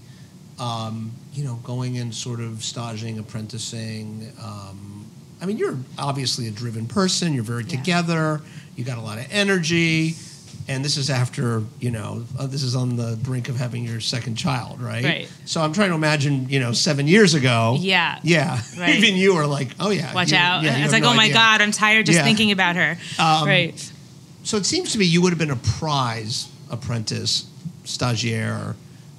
going and sort of staging, apprenticing? You're obviously a driven person. You're very together. You got a lot of energy. And this is after, this is on the brink of having your second child, right? Right. So I'm trying to imagine, 7 years ago. Yeah. Yeah. Right. Even you were like, oh, yeah. Watch you- out. yeah, you I was have like, no oh my idea. God, I'm tired just Yeah. thinking about her. Right. So it seems to me you would have been a prize apprentice, stagiaire,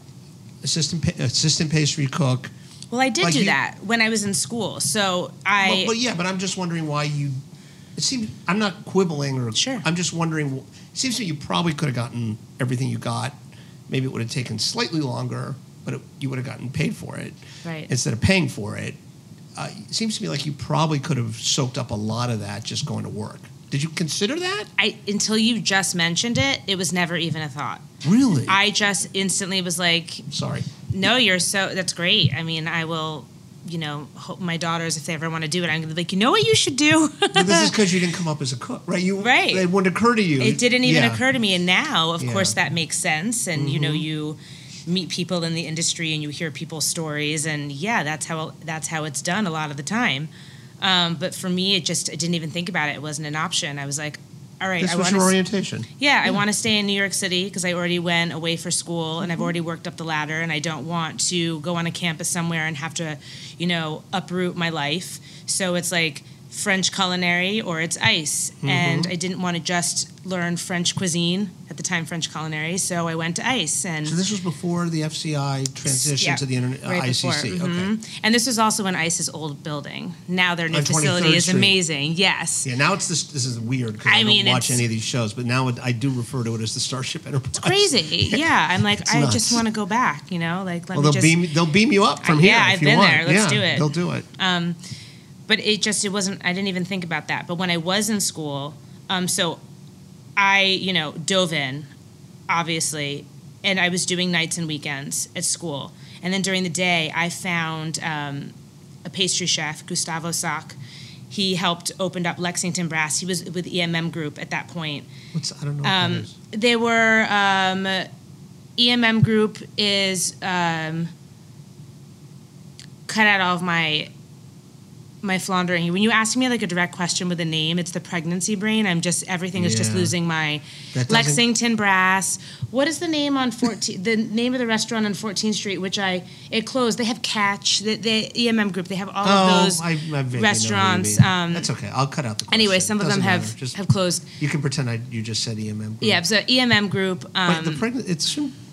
assistant pastry cook. Well, I did Like do you- that when I was in school. So But I'm just wondering why you. It seems I'm not quibbling or. Sure. I'm just wondering. It seems to me you probably could have gotten everything you got. Maybe it would have taken slightly longer, but you would have gotten paid for it Right. instead of paying for it. It seems to me like you probably could have soaked up a lot of that just going to work. Did you consider that? Until you just mentioned it, it was never even a thought. Really? I just instantly was like, Sorry. no, that's great. I mean, I will, hope my daughters, if they ever want to do it, I'm going to be like, you know what you should do? But this is because you didn't come up as a cook, right? Right. It wouldn't occur to you. It didn't even Yeah. occur to me. And now, of Yeah. course, that makes sense. And, you meet people in the industry and you hear people's stories. And, that's how it's done a lot of the time. But for me, I didn't even think about it. It wasn't an option. I was like, all right, This was your orientation. I want to stay in New York City because I already went away for school and I've already worked up the ladder, and I don't want to go on a campus somewhere and have to, uproot my life. So it's like French culinary or it's ICE. And I didn't want to just learn French cuisine, at the time French culinary, so I went to ICE. And So this was before the FCI transition to the right ICC. before. Okay. And this was also in ICE's old building. Now their new On facility 23rd is Street. amazing. Yes. Yeah, now it's this. This is weird because I don't watch any of these shows, but now I do refer to it as the Starship Enterprise. Crazy. Yeah. I'm like, I nuts. just want to go back, let Well, me just... they'll beam you up from here. Yeah, if I've you been want. there. Let's Yeah, do it. They'll do it. But it wasn't, I didn't even think about that. But when I was in school, so I, dove in, obviously, and I was doing nights and weekends at school. And then during the day, I found a pastry chef, Gustavo Sack. He helped open up Lexington Brass. He was with EMM Group at that point. I don't know what that is. They were, EMM Group is, cut out all of my floundering. When you ask me like a direct question with a name, it's the pregnancy brain. Everything is just Yeah. losing my That doesn't- Lexington Brass. What is the name on 14? The name of the restaurant on 14th Street, it closed. They have Catch, the EMM Group. They have all of those I vaguely know what you restaurants. mean. That's okay. I'll cut out the question. Anyway, some of them Doesn't have matter. Just- closed. You can pretend you just said EMM Group. Yeah, so EMM Group. But the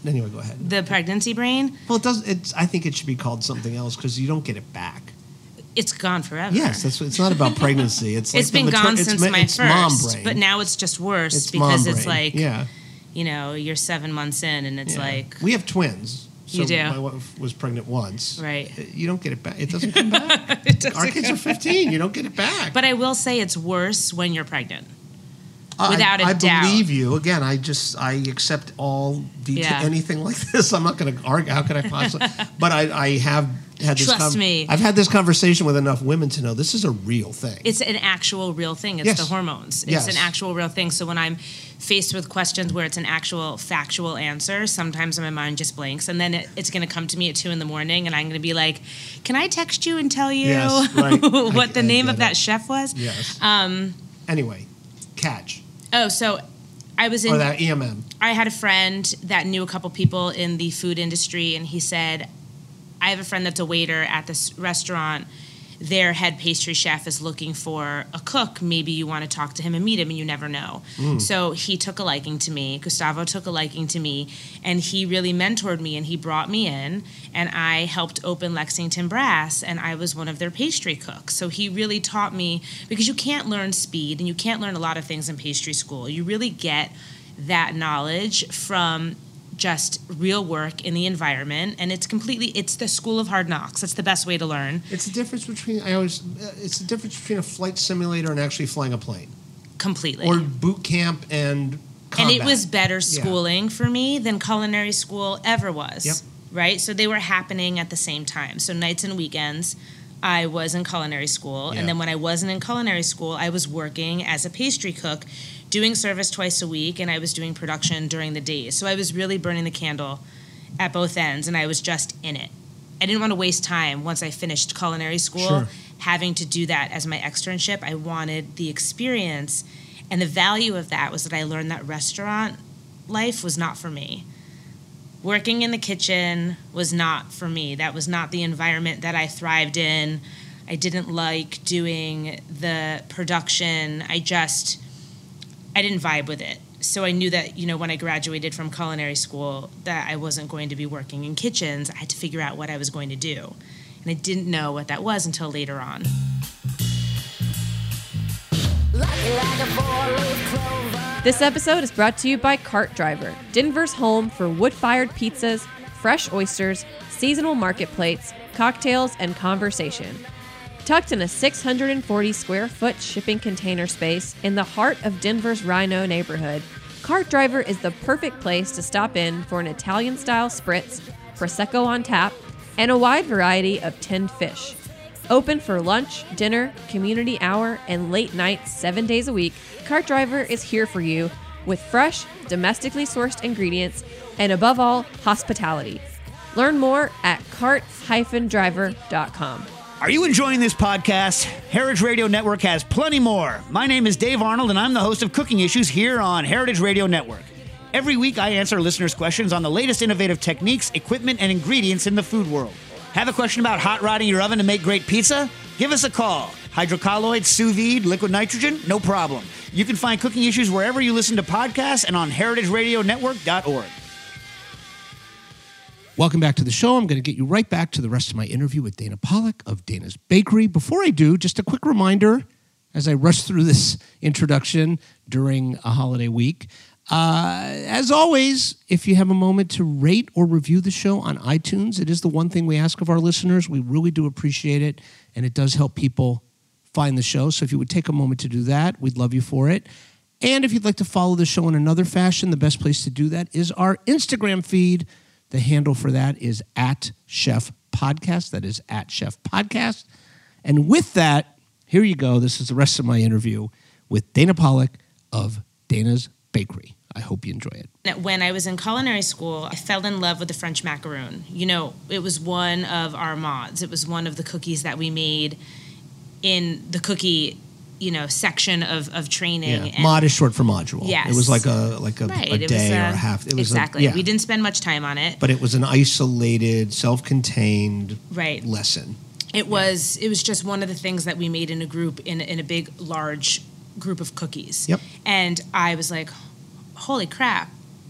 Anyway, go ahead. The pregnancy brain, Well, it does. I think it should be called something else because you don't get it back. it's gone forever. Yes, it's not about pregnancy. It's like It's been gone since my it's mom first, brain. but now it's just worse It's because mom it's brain. like, yeah. you're 7 months in and it's Yeah. like, we have twins. So You do. My wife was pregnant once. Right. You don't get it back. It doesn't come back. doesn't Our kids are 15. You don't get it back. but I will say it's worse when you're pregnant. Without a I doubt. believe you. Again, I accept all detail. Yeah. Anything like this, I'm not going to argue. How could I possibly? But I have had this. Trust me. I've had this conversation with enough women to know this is a real thing. It's an actual real thing. It's Yes. the hormones. It's Yes. an actual real thing. So when I'm faced with questions where it's an actual factual answer, sometimes my mind just blanks, and then it's going to come to me at 2 a.m, and I'm going to be like, "Can I text you and tell you Yes, right. what the I name get of that it. chef was?" Yes. Anyway, catch Oh, so I was in. or that EMM. I had a friend that knew a couple people in the food industry, and he said, I have a friend that's a waiter at this restaurant. Their head pastry chef is looking for a cook. Maybe you want to talk to him and meet him, and you never know. So he took a liking to me. Gustavo took a liking to me, and he really mentored me, and he brought me in, and I helped open Lexington Brass, and I was one of their pastry cooks. So he really taught me, because you can't learn speed, and you can't learn a lot of things in pastry school. You really get that knowledge from just real work in the environment, and it's the school of hard knocks. That's the best way to learn. It's the difference between it's the difference between a flight simulator and actually flying a plane, Completely. or boot camp and combat. And it was better schooling for me than culinary school ever was. Yep. Right? So they were happening at the same time. So nights and weekends, I was in culinary school. Yeah. And then when I wasn't in culinary school, I was working as a pastry cook, doing service twice a week, and I was doing production during the days. So I was really burning the candle at both ends, and I was just in it. I didn't want to waste time once I finished culinary school Sure. having to do that as my externship. I wanted the experience, and the value of that was that I learned that restaurant life was not for me. Working in the kitchen was not for me. That was not the environment that I thrived in. I didn't like doing the production. I didn't vibe with it. So I knew that, when I graduated from culinary school, that I wasn't going to be working in kitchens. I had to figure out what I was going to do. And I didn't know what that was until later on. This episode is brought to you by Cart Driver, Denver's home for wood-fired pizzas, fresh oysters, seasonal market plates, cocktails, and conversation. Tucked in a 640 square foot shipping container space in the heart of Denver's Rhino neighborhood, Cart Driver is the perfect place to stop in for an Italian-style spritz, Prosecco on tap, and a wide variety of tinned fish. Open for lunch, dinner, community hour, and late nights 7 days a week, Cart Driver is here for you with fresh, domestically sourced ingredients and, above all, hospitality. Learn more at cart-driver.com. Are you enjoying this podcast? Heritage Radio Network has plenty more. My name is Dave Arnold, and I'm the host of Cooking Issues here on Heritage Radio Network. Every week, I answer listeners' questions on the latest innovative techniques, equipment, and ingredients in the food world. Have a question about hot rodding your oven to make great pizza? Give us a call. Hydrocolloids, sous vide, liquid nitrogen? No problem. You can find Cooking Issues wherever you listen to podcasts and on heritageradionetwork.org. Welcome back to the show. I'm going to get you right back to the rest of my interview with Dana Pollock of Dana's Bakery. Before I do, just a quick reminder as I rush through this introduction during a holiday week. As always, if you have a moment to rate or review the show on iTunes, it is the one thing we ask of our listeners. We really do appreciate it, and it does help people find the show. So if you would take a moment to do that, we'd love you for it. And if you'd like to follow the show in another fashion, the best place to do that is our Instagram feed. The handle for that is @ChefPodcast. That is @ChefPodcast. And with that, here you go. This is the rest of my interview with Dana Pollock of Dana's Bakery. I hope you enjoy it. When I was in culinary school, I fell in love with the French macaroon. It was one of our mods. It was one of the cookies that we made in the cookie, section of training. Yeah. Mod is short for module. Yes. It was like a Right. day or a half. It was exactly. yeah. We didn't spend much time on it. But it was an isolated, self-contained Right. lesson. It was just one of the things that we made in a group, in a big, large group of cookies. Yep. And I was like, holy crap,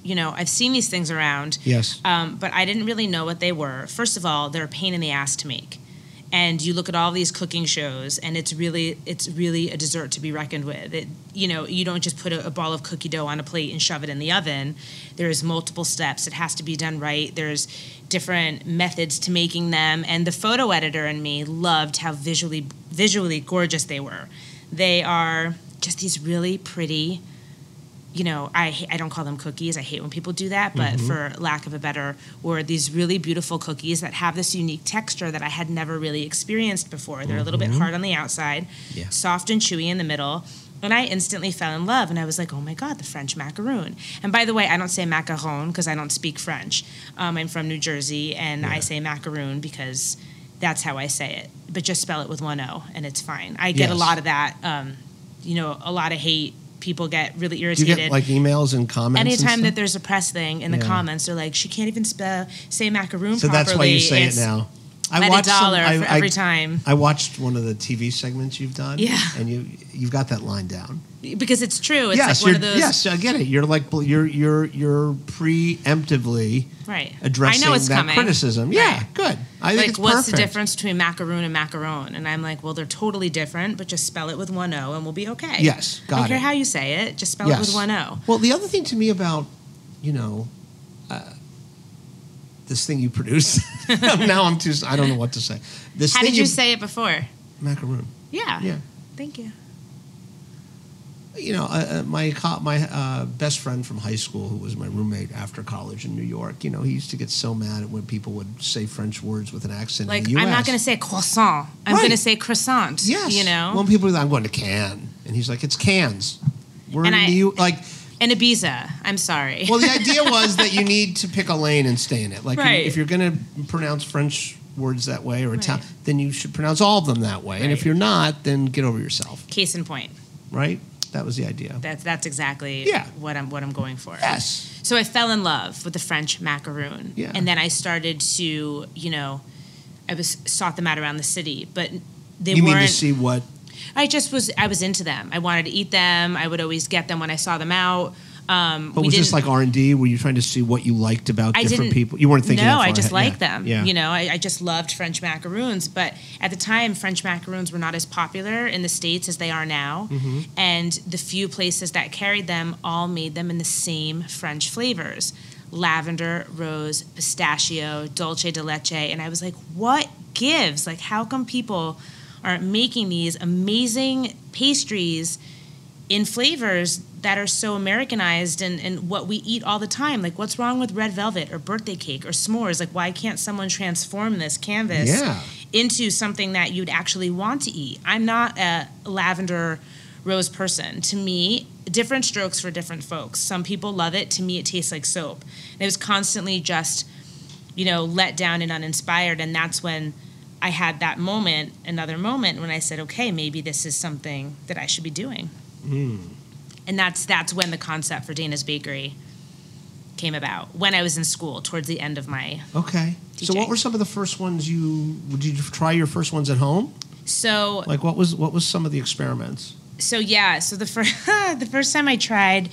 I've seen these things around. Yes. But I didn't really know what they were. First of all, they're a pain in the ass to make. And you look at all these cooking shows, and it's really a dessert to be reckoned with. You don't just put a ball of cookie dough on a plate and shove it in the oven. There's multiple steps. It has to be done right. There's different methods to making them. And the photo editor in me loved how visually gorgeous they were. They are just these really pretty, I don't call them cookies. I hate when people do that, but for lack of a better word, these really beautiful cookies that have this unique texture that I had never really experienced before. They're a little bit hard on the outside, soft and chewy in the middle. And I instantly fell in love, and I was like, oh my God, the French macaroon. And by the way, I don't say macaron because I don't speak French. I'm from New Jersey, and I say macaroon because that's how I say it. But just spell it with one O, and it's fine. I get a lot of that, a lot of hate. People get really irritated. Do you get like emails and comments? Anytime that there's a press thing in the comments, they're like, she can't even say macaroon so properly. So that's why you say it now. I watched $1 for every time. I watched one of the TV segments you've done. Yeah. And you've got that line down. Because it's true. It's like one of those. Yes, I get it. You're like you're preemptively addressing I know it's that coming. criticism. Right. Yeah, good. I think it's what's perfect. the difference between macaroon and macaron? And I'm like, well, they're totally different, but just spell it with one O and we'll be okay. Yes, got it. I don't care how you say it, just spell it with one O. Well, the other thing to me about, this thing you produce, now I don't know what to say. How did you say it before? Macaroon. Yeah. Yeah. Thank you. My best friend from high school, who was my roommate after college in New York, he used to get so mad at when people would say French words with an accent like, in the US. I'm not going to say croissant. I'm going to say croissant. Yes. When people are like, I'm going to Cannes. And he's like, it's Cannes. We're in And Ibiza. I'm sorry. Well, the idea was that you need to pick a lane and stay in it. Like, if you're going to pronounce French words that way or Italian, then you should pronounce all of them that way. And if you're not, then get over yourself. Case in point. Right? That was the idea. That's exactly what I'm going for. Yes. So I fell in love with the French macaroon. Yeah. And then I started to, sought them out around the city, but they weren't. You mean to see what? I was into them. I wanted to eat them. I would always get them when I saw them out. But was this like R&D? Were you trying to see what you liked about different people? You weren't thinking. No, that far I just ahead. liked them. Yeah. I just loved French macaroons. But at the time, French macaroons were not as popular in the States as they are now. And the few places that carried them all made them in the same French flavors: lavender, rose, pistachio, dulce de leche. And I was like, what gives? Like, how come people aren't making these amazing pastries in flavors that are so Americanized and what we eat all the time? Like, what's wrong with red velvet or birthday cake or s'mores? Like, why can't someone transform this canvas into something that you'd actually want to eat? I'm not a lavender rose person. To me, different strokes for different folks. Some people love it. To me, it tastes like soap. And it was constantly just, let down and uninspired. And that's when I had that moment, another moment, when I said, okay, maybe this is something that I should be doing. And that's when the concept for Dana's Bakery came about, when I was in school, towards the end of my teaching. So what were some of the first ones did you try your first ones at home? So like what was some of the experiments? So the first time I tried,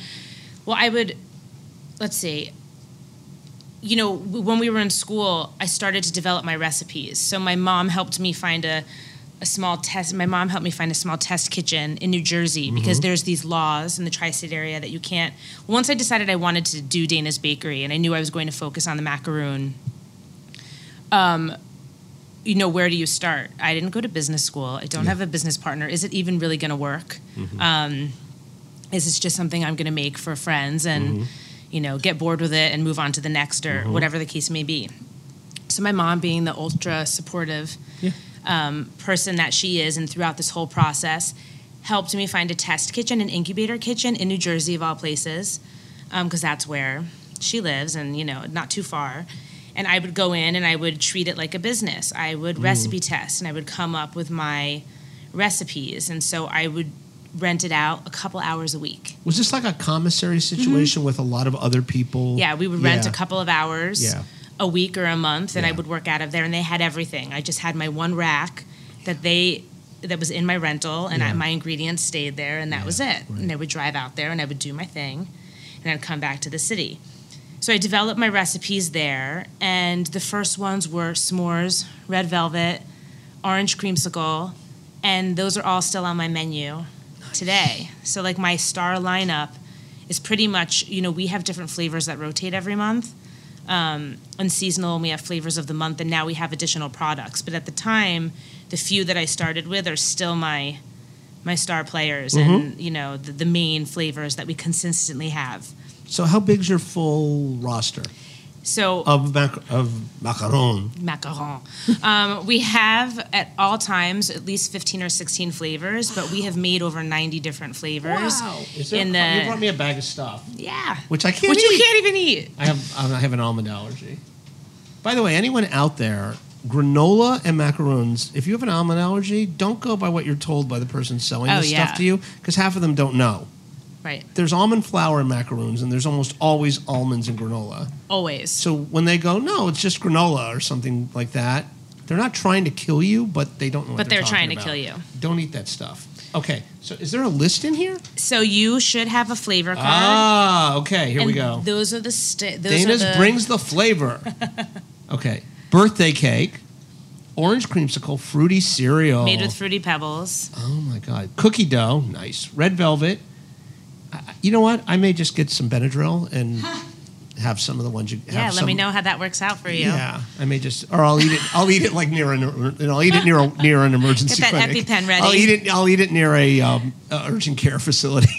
let's see, when we were in school, I started to develop my recipes. So my mom helped me find a small test kitchen in New Jersey because there's these laws in the tri-state area that you can't. Once I decided I wanted to do Dana's Bakery and I knew I was going to focus on the macaroon, where do you start? I didn't go to business school. I don't have a business partner. Is it even really going to work? Is this just something I'm going to make for friends and, get bored with it and move on to the next or whatever the case may be? So my mom, being the ultra supportive person that she is, and throughout this whole process, helped me find a test kitchen, an incubator kitchen in New Jersey, of all places, because that's where she lives and, not too far. And I would go in and I would treat it like a business. I would recipe test and I would come up with my recipes. And so I would rent it out a couple hours a week. Was this like a commissary situation with a lot of other people? Yeah, we would rent a couple of hours a week or a month, and I would work out of there, and they had everything. I just had my one rack that was in my rental, and my ingredients stayed there, and that was it. Right. And I would drive out there, and I would do my thing, and I'd come back to the city. So I developed my recipes there, and the first ones were s'mores, red velvet, orange creamsicle, and those are all still on my menu today. So like my star lineup is pretty much, we have different flavors that rotate every month. And seasonal, we have flavors of the month, and now we have additional products. But at the time, the few that I started with are still my star players and, the main flavors that we consistently have. So how big's your full roster So of macaron? Macaron. We have at all times at least 15 or 16 flavors, but we have made over 90 different flavors. Wow! You brought me a bag of stuff. Yeah. Which I can't Which eat. you can't even eat. I have an almond allergy. By the way, anyone out there, granola and macaroons, if you have an almond allergy, don't go by what you're told by the person selling this stuff to you, because half of them don't know. Right. There's almond flour in macaroons, and there's almost always almonds in granola. Always. So when they go, no, it's just granola or something like that, they're not trying to kill you, but they don't know what But they're talking trying to about. kill you. Don't eat that stuff. Okay, so is there a list in here? So you should have a flavor card. Ah, okay, here we go. Those are the Dana's brings the flavor. Okay, birthday cake, orange creamsicle, fruity cereal. made with Fruity Pebbles. Oh my God. Cookie dough, nice. Red velvet. You know what? I may just get some Benadryl and have some of the ones you have. Yeah, let me know how that works out for you. Yeah, I may just, or I'll eat it. I'll eat it like near an emergency Get that clinic. EpiPen ready. I'll eat it near a urgent care facility.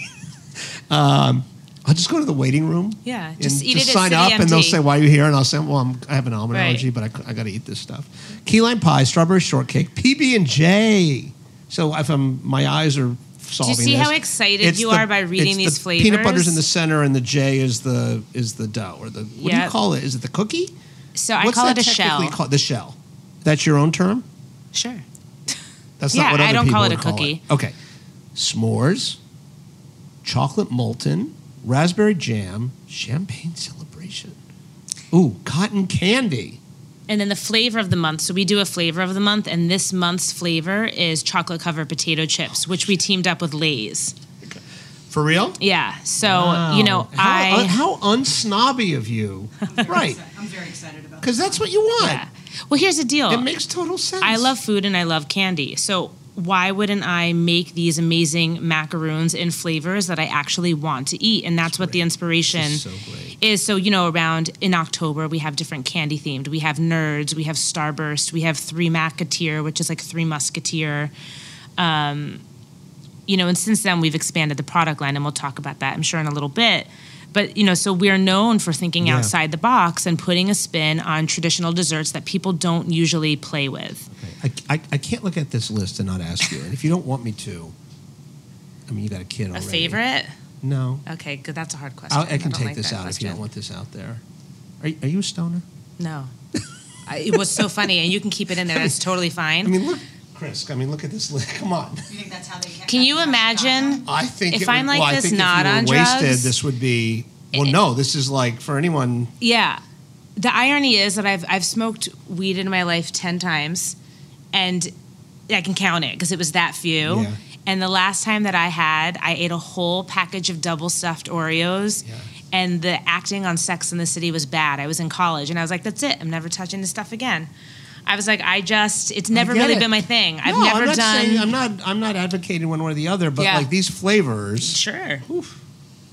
I'll just go to the waiting room. Yeah, and just eat it at sign up, CityMD. and they'll say, "Why are you here?" And I'll say, "Well, I have an almond Right. allergy, but I got to eat this stuff." Key lime pie, strawberry shortcake, PB&J. So if my eyes are solving Do you see this. how excited It's you are by reading these the flavors? Peanut butter's in the center, and the J is the dough, or the what do you Yep. call it? Is it the cookie? So I What's call that it a technically shell. called? The shell. That's your own term? Sure. That's Yeah, not what I other don't people call it would a cookie. Okay. S'mores, chocolate molten, raspberry jam, champagne celebration. Ooh, cotton candy. And then the flavor of the month. So we do a flavor of the month, and this month's flavor is chocolate covered potato chips, which we teamed up with Lay's. For real? Yeah. So, Wow. How unsnobby of you. Right. I'm very excited about Because that's what you want. Yeah. Well, here's the deal. It makes total sense. I love food and I love candy. So why wouldn't I make these amazing macaroons in flavors that I actually want to eat? And that's what the inspiration This is so great. is. So, around in October, we have different candy themed. We have Nerds, we have Starburst, we have Three Musketeer, which is like Three Musketeer. And since then we've expanded the product line, and we'll talk about that, I'm sure, in a little bit. But, so we're known for thinking Yeah. outside the box and putting a spin on traditional desserts that people don't usually play with. Okay. I can't look at this list and not ask you. And if you don't want me to, I mean, you got a kid already. A favorite? No. Okay, good. That's a hard question. I can don't take like this that out if you question. don't want this out there. Are you a stoner? No. It was so funny, and you can keep it in there. That's totally fine. I mean, look, Chris. look at this list. Come on. You think that's how they Can you imagine? I think If it I'm would, like well, I this, think not if you on were wasted, drugs- this would be. Well, no. This is like for anyone. Yeah. The irony is that I've smoked weed in my life 10 times, and I can count it because it was that few. Yeah. And the last time that I ate a whole package of double stuffed Oreos. Yeah. And the acting on Sex and the City was bad. I was in college, and I was like, that's it. I'm never touching this stuff again. I was like, it's never I get really it. been my thing. I've No, never I'm not done. saying, I'm not advocating one way or the other, but Yeah. like these flavors. Sure. Oof.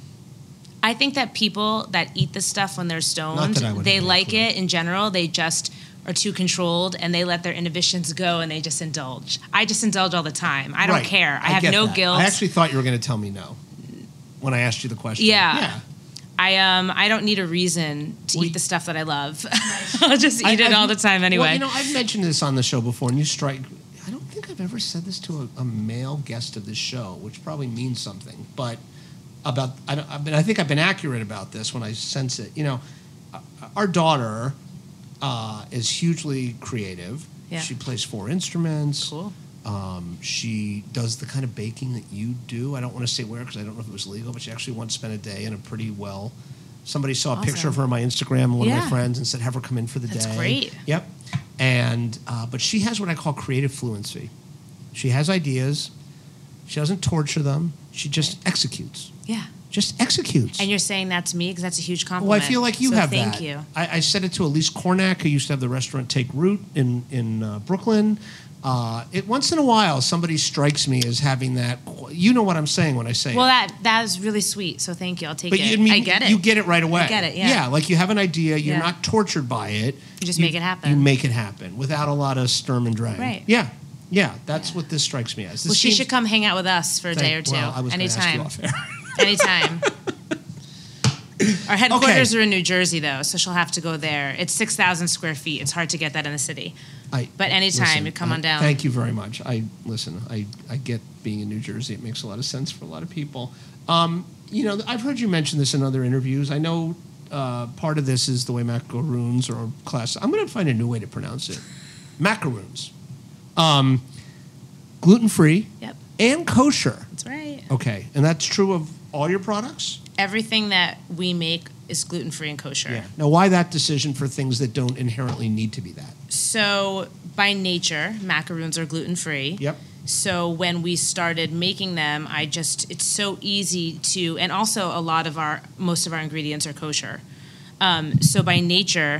I think that people that eat this stuff when they're stoned, that I would they have any like clue. it in general. They just are too controlled, and they let their inhibitions go, and they just indulge. I just indulge all the time. I don't Right. care. I have get no that. guilt. I actually thought you were going to tell me no when I asked you the question. Yeah. I don't need a reason to Well, eat the stuff that I love. I'll just eat it all the time anyway. Well, I've mentioned this on the show before, and you strike. I don't think I've ever said this to a male guest of this show, which probably means something. But I think I've been accurate about this when I sense it. Our daughter is hugely creative. Yeah. She plays 4 instruments. Cool. She does the kind of baking that you do. I don't want to say where because I don't know if it was legal, but she actually once spent a day in a pretty well. Somebody saw a picture of her on my Instagram, one of my Yeah. friends, and said, have her come in for the That's day. great. Yep. And but she has what I call creative fluency. She has ideas. She doesn't torture them. She just executes. Yeah. just executes. And you're saying that to me because that's a huge compliment. Well, I feel like you have thank that. you. I said it to Elise Kornak, who used to have the restaurant Take Root in Brooklyn. Once in a while, somebody strikes me as having that. You know what I'm saying when I say Well, it. that is really sweet. So thank you. I'll take But it. you, I get it. You get it right away. I get it, yeah. Yeah, like you have an idea. You're Yeah. not tortured by it. You just make it happen. You make it happen without a lot of sturm and drang. Right. Yeah. Yeah, that's what this strikes me as. This Well, she seems- should come hang out with us for a day or two. Well, I was gonna ask you Anytime. off air. Anytime. Our headquarters are in New Jersey, though, so she'll have to go there. It's 6,000 square feet. It's hard to get that in the city. But anytime, you come on down. Thank you very much. I get being in New Jersey. It makes a lot of sense for a lot of people. I've heard you mention this in other interviews. I know part of this is the way macaroons or class. I'm going to find a new way to pronounce it. Macaroons. Gluten-free. Yep. And kosher. That's right. Okay. And that's true of all your products? Everything that we make is gluten-free and kosher. Yeah. Now, why that decision for things that don't inherently need to be that? So, by nature, macaroons are gluten-free. Yep. So when we started making them, it's so easy to, and also most of our ingredients are kosher. So by nature,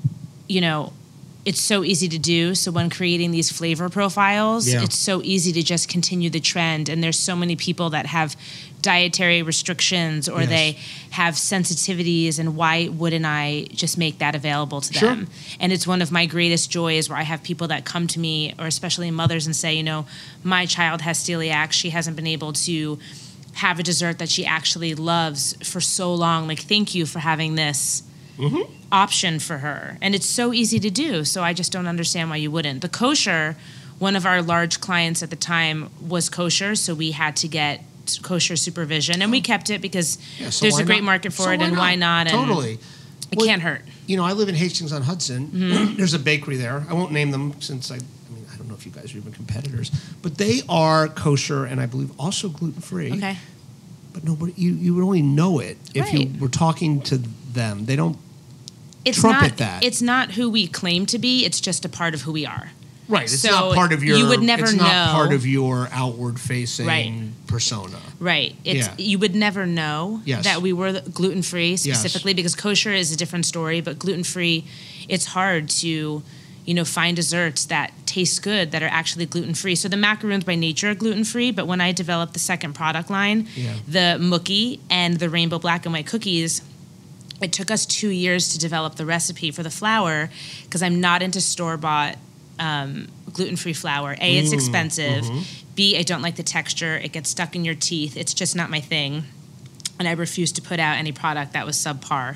it's so easy to do. So when creating these flavor profiles, it's so easy to just continue the trend. And there's so many people that have dietary restrictions or they have sensitivities, and why wouldn't I just make that available to them? And it's one of my greatest joys where I have people that come to me, or especially mothers, and say, my child has celiac. She hasn't been able to have a dessert that she actually loves for so long. Like, thank you for having this option for her. And it's so easy to do. So I just don't understand why you wouldn't. The kosher, one of our large clients at the time was kosher, so we had to get kosher supervision, and we kept it because there's a great market for it, and why not? And totally. It can't hurt. I live in Hastings-on-Hudson. There's a bakery there. I won't name them since I don't know if you guys are even competitors, but they are kosher and I believe also gluten-free. Okay. But nobody, you would only know it if you were talking to them. They don't trumpet that. It's not who we claim to be. It's just a part of who we are. Right. It's So not part of your. you would never it's know. not part of your outward-facing persona. Right. You would never know that we were gluten-free specifically because kosher is a different story. But gluten-free, it's hard to, find desserts that taste good that are actually gluten-free. So the macaroons by nature are gluten-free. But when I developed the second product line, the Mookie and the rainbow black and white cookies, it took us 2 years to develop the recipe for the flour because I'm not into store-bought gluten-free flour. A, it's expensive. B, I don't like the texture. It gets stuck in your teeth. It's just not my thing. And I refused to put out any product that was subpar.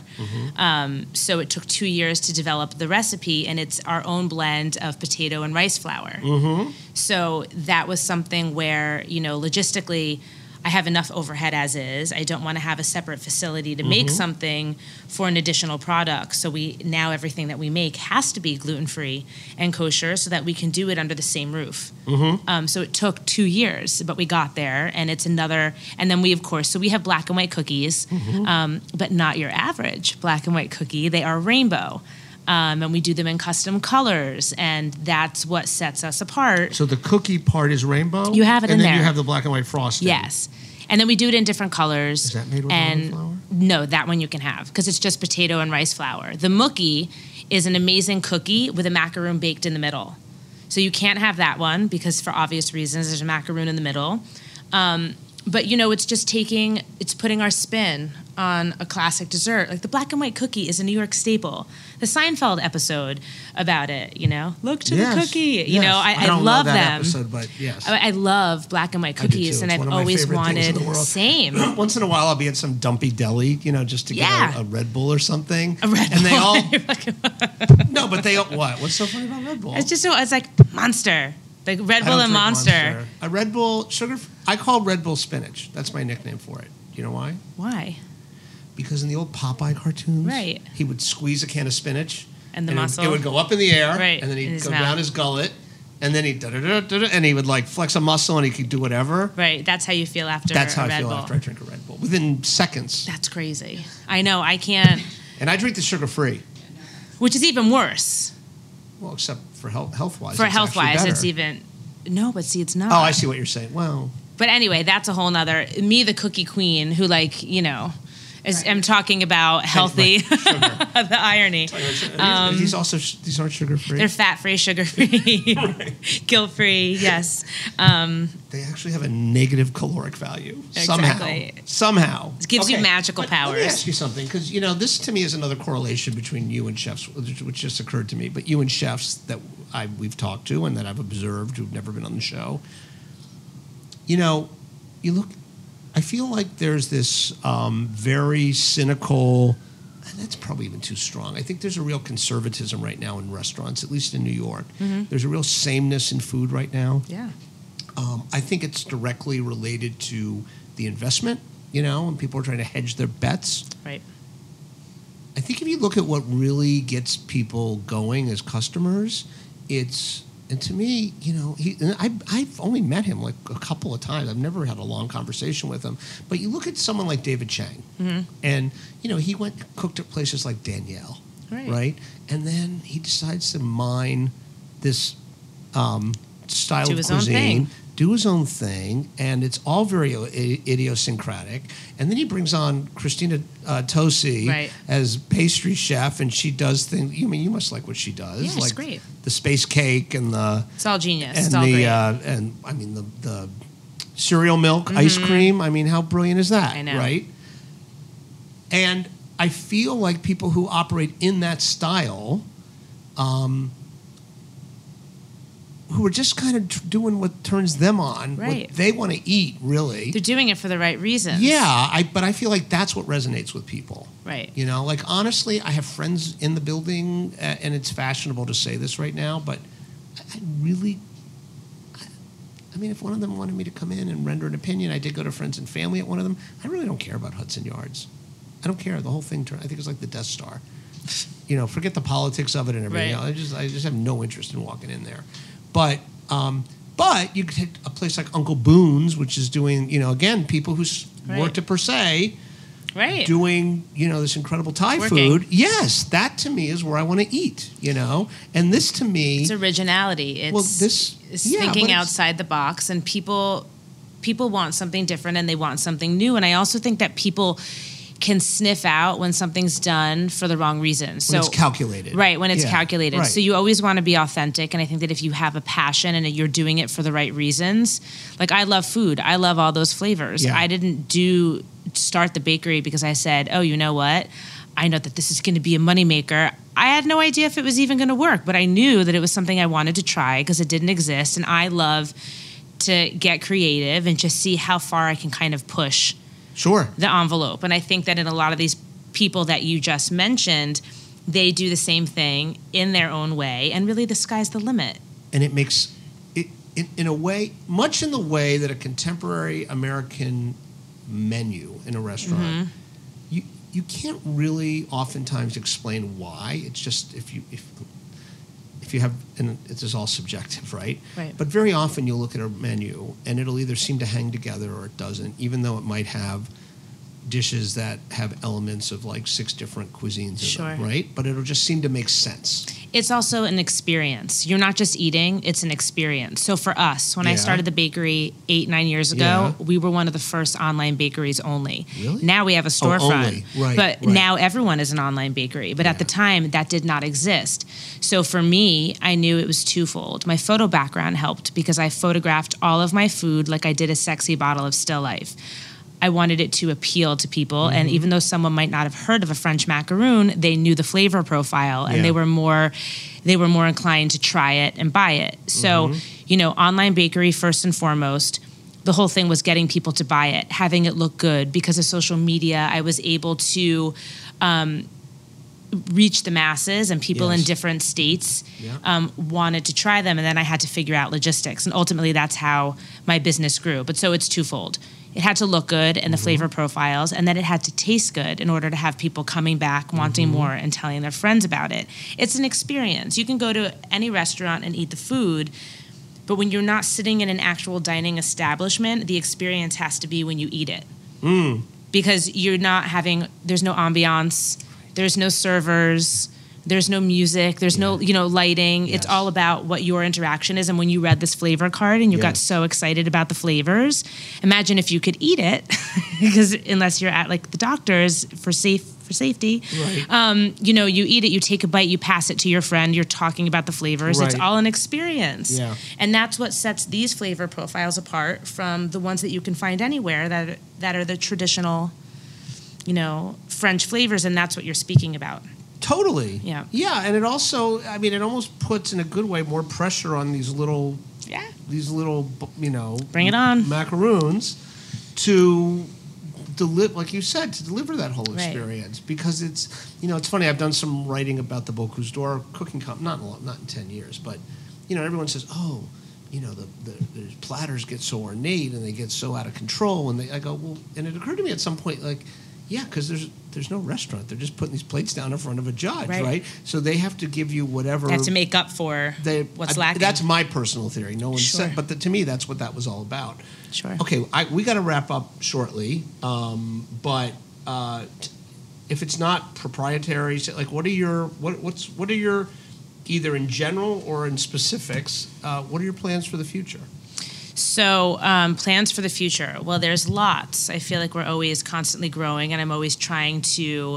So it took 2 years to develop the recipe, and it's our own blend of potato and rice flour. So that was something where, logistically, I have enough overhead as is. I don't want to have a separate facility to make something for an additional product. So now everything that we make has to be gluten-free and kosher so that we can do it under the same roof. So it took 2 years, but we got there, and it's another. And then we have black and white cookies, but not your average black and white cookie. They are rainbow. And we do them in custom colors, and that's what sets us apart. So the cookie part is rainbow? You have it in there. And then you have the black and white frosting. Yes. And then we do it in different colors. Is that made with almond flour? No, that one you can have because it's just potato and rice flour. The Mookie is an amazing cookie with a macaroon baked in the middle. So you can't have that one because for obvious reasons there's a macaroon in the middle. But, it's putting our spin on a classic dessert. Like the black and white cookie is a New York staple. The Seinfeld episode about it, look to the cookie. I don't love know that them. episode, but yes. I love black and white cookies, and I've always wanted same. Once in a while, I'll be at some dumpy deli, just to get a Red Bull or something. A Red and Bull. they all no, but they all, what? What's so funny about Red Bull? It's like Monster. Like Red Bull and Monster. A Red Bull sugar. I call Red Bull spinach. That's my nickname for it. Do you know why? Why? Because in the old Popeye cartoons, right, he would squeeze a can of spinach, and the muscle it would go up in the air, right, and then he'd go mouth. down his gullet, and then he'd and he would like flex a muscle, and he could do whatever. Right. That's how you feel after. That's how a Red I feel Bull. after I drink a Red Bull within seconds. That's crazy. I know. I can't. And I drink the sugar-free, which is even worse. Well, except for health-wise. For health-wise, it's even. No, but see, it's not. Oh, I see what you're saying. Well, But anyway, that's a whole nother, me, the cookie queen, who I'm talking about healthy, the irony. These aren't sugar-free? They're fat-free, sugar-free, guilt-free, yes. They actually have a negative caloric value. Exactly. Somehow. It gives you magical powers. Let me ask you something, because, this to me is another correlation between you and chefs, which just occurred to me, but you and chefs that we've talked to and that I've observed who've never been on the show. You look... I feel like there's this very cynical, and that's probably even too strong. I think there's a real conservatism right now in restaurants, at least in New York. Mm-hmm. There's a real sameness in food right now. Yeah. I think it's directly related to the investment, and people are trying to hedge their bets. Right. I think if you look at what really gets people going as customers, and to me, I've only met him like a couple of times. I've never had a long conversation with him. But you look at someone like David Chang, and, he went and cooked at places like Danielle, right? And then he decides to mine this style of cuisine, do his own thing, and it's all very idiosyncratic. And then he brings on Christina Tosi as pastry chef, and she does things. You must like what she does. Yeah, it's great. The space cake and it's all genius. And it's all great. The cereal milk ice cream. I mean, how brilliant is that? I know. Right? And I feel like people who operate in that style, who are just kind of doing what turns them on, what they want to eat, really. They're doing it for the right reasons. Yeah, but I feel like that's what resonates with people. Right. Honestly, I have friends in the building, and it's fashionable to say this right now, but I mean, if one of them wanted me to come in and render an opinion, I did go to friends and family at one of them. I really don't care about Hudson Yards. I don't care. The whole thing, I think it's like the Death Star. Forget the politics of it and everything else. I just have no interest in walking in there. But you could take a place like Uncle Boone's, which is doing, again, people who worked at Per Se, doing, this incredible Thai food. Yes, that to me is where I want to eat, And this to me... It's originality. It's thinking outside the box, and people want something different and they want something new. And I also think that people can sniff out when something's done for the wrong reasons. When it's calculated. Right, when it's calculated. Right. So you always want to be authentic, and I think that if you have a passion and you're doing it for the right reasons, like I love food. I love all those flavors. Yeah. I didn't start the bakery because I said, oh, you know what? I know that this is going to be a moneymaker. I had no idea if it was even going to work, but I knew that it was something I wanted to try because it didn't exist, and I love to get creative and just see how far I can kind of push the envelope. And I think that in a lot of these people that you just mentioned, they do the same thing in their own way, and really the sky's the limit. And it makes it in a way, much in the way that a contemporary American menu in a restaurant, you can't really oftentimes explain why. It's just if you have, and this is all subjective, right? But very often you'll look at a menu and it'll either seem to hang together or it doesn't, even though it might have dishes that have elements of like 6 different cuisines in them, right? But it'll just seem to make sense. It's also an experience. You're not just eating, it's an experience. So for us, when I started the bakery 8-9 years ago, we were one of the first online bakeries only. Really? Now we have a storefront. Right. Now everyone is an online bakery. But at the time, that did not exist. So for me, I knew it was twofold. My photo background helped because I photographed all of my food like I did a sexy bottle of still life. I wanted it to appeal to people, and even though someone might not have heard of a French macaroon, they knew the flavor profile, and they were more inclined to try it and buy it. So, online bakery first and foremost. The whole thing was getting people to buy it, having it look good. Because of social media, I was able to reach the masses, and people in different states wanted to try them, and then I had to figure out logistics, and ultimately that's how my business grew. But so it's twofold. It had to look good in the flavor profiles, and then it had to taste good in order to have people coming back, wanting more, and telling their friends about it. It's an experience. You can go to any restaurant and eat the food, but when you're not sitting in an actual dining establishment, the experience has to be when you eat it. Because you're not having, there's no ambiance, there's no servers, There's no music. There's no, lighting. Yes. It's all about what your interaction is. And when you read this flavor card and you got so excited about the flavors, imagine if you could eat it, because unless you're at like the doctor's for safety, Right. you eat it, you take a bite, you pass it to your friend, you're talking about the flavors. It's Right. all an experience. Yeah. And that's what sets these flavor profiles apart from the ones that you can find anywhere that are the traditional, French flavors. And that's what you're speaking about. Totally. Yeah. Yeah, and it also, it almost puts in a good way more pressure on these little, Bring it on. macaroons to deliver, like you said, to deliver that whole Right. experience. Because it's, it's funny. I've done some writing about the Bocuse d'Or cooking company, not in 10 years, but everyone says, oh, the platters get so ornate and they get so out of control, and I go, well, and it occurred to me at some point, like, yeah, because there's no restaurant. They're just putting these plates down in front of a judge, right? So they have to give you whatever. They have to make up for what's lacking. That's my personal theory. No one Sure. said, but to me, that's what that was all about. Sure. Okay, we got to wrap up shortly, but if it's not proprietary, like, what are your either in general or in specifics? What are your plans for the future? So plans for the future. Well, there's lots. I feel like we're always constantly growing, and I'm always trying to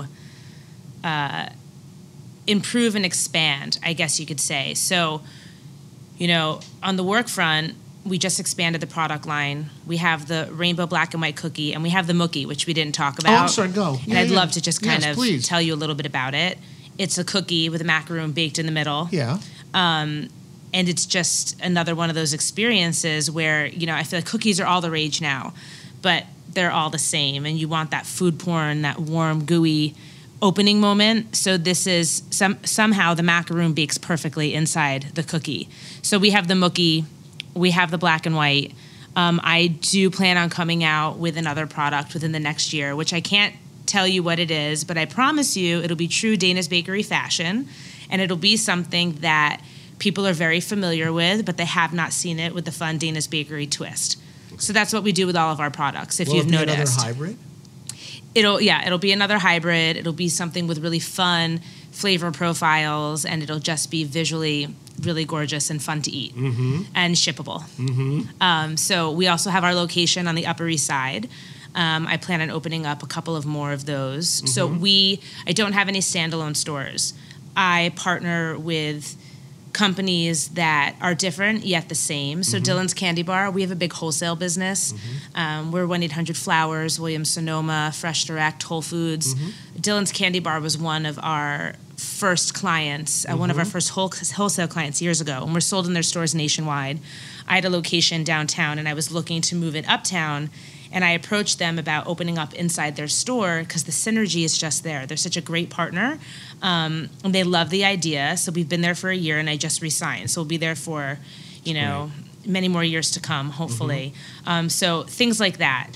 improve and expand, I guess you could say. So, on the work front, we just expanded the product line. We have the rainbow black and white cookie, and we have the Mookie, which we didn't talk about. Oh, I'm sorry, go. And I'd love to just kind of please. tell you a little bit about it. It's a cookie with a macaroon baked in the middle. Yeah. And it's just another one of those experiences where, I feel like cookies are all the rage now, but they're all the same. And you want that food porn, that warm, gooey opening moment. So this is somehow the macaroon bakes perfectly inside the cookie. So we have the Mookie, we have the black and white. I do plan on coming out with another product within the next year, which I can't tell you what it is, but I promise you it'll be true Dana's Bakery fashion, and it'll be something that people are very familiar with, but they have not seen it with the fun Dana's Bakery twist. So that's what we do with all of our products, if you've noticed. Another hybrid? It'll be another hybrid. It'll be something with really fun flavor profiles, and it'll just be visually really gorgeous and fun to eat and shippable. So we also have our location on the Upper East Side. I plan on opening up a couple of more of those. So I don't have any standalone stores. I partner with companies that are different yet the same. So Dylan's Candy Bar, we have a big wholesale business. We're 1-800-Flowers, Williams-Sonoma, Fresh Direct, Whole Foods. Dylan's Candy Bar was one of our first clients, one of our first wholesale clients years ago, and we're sold in their stores nationwide. I had a location downtown, and I was looking to move it uptown, and I approached them about opening up inside their store because the synergy is just there. They're such a great partner, and they love the idea. So we've been there for a year, and I just re-signed. So we'll be there for, many more years to come, hopefully. So things like that,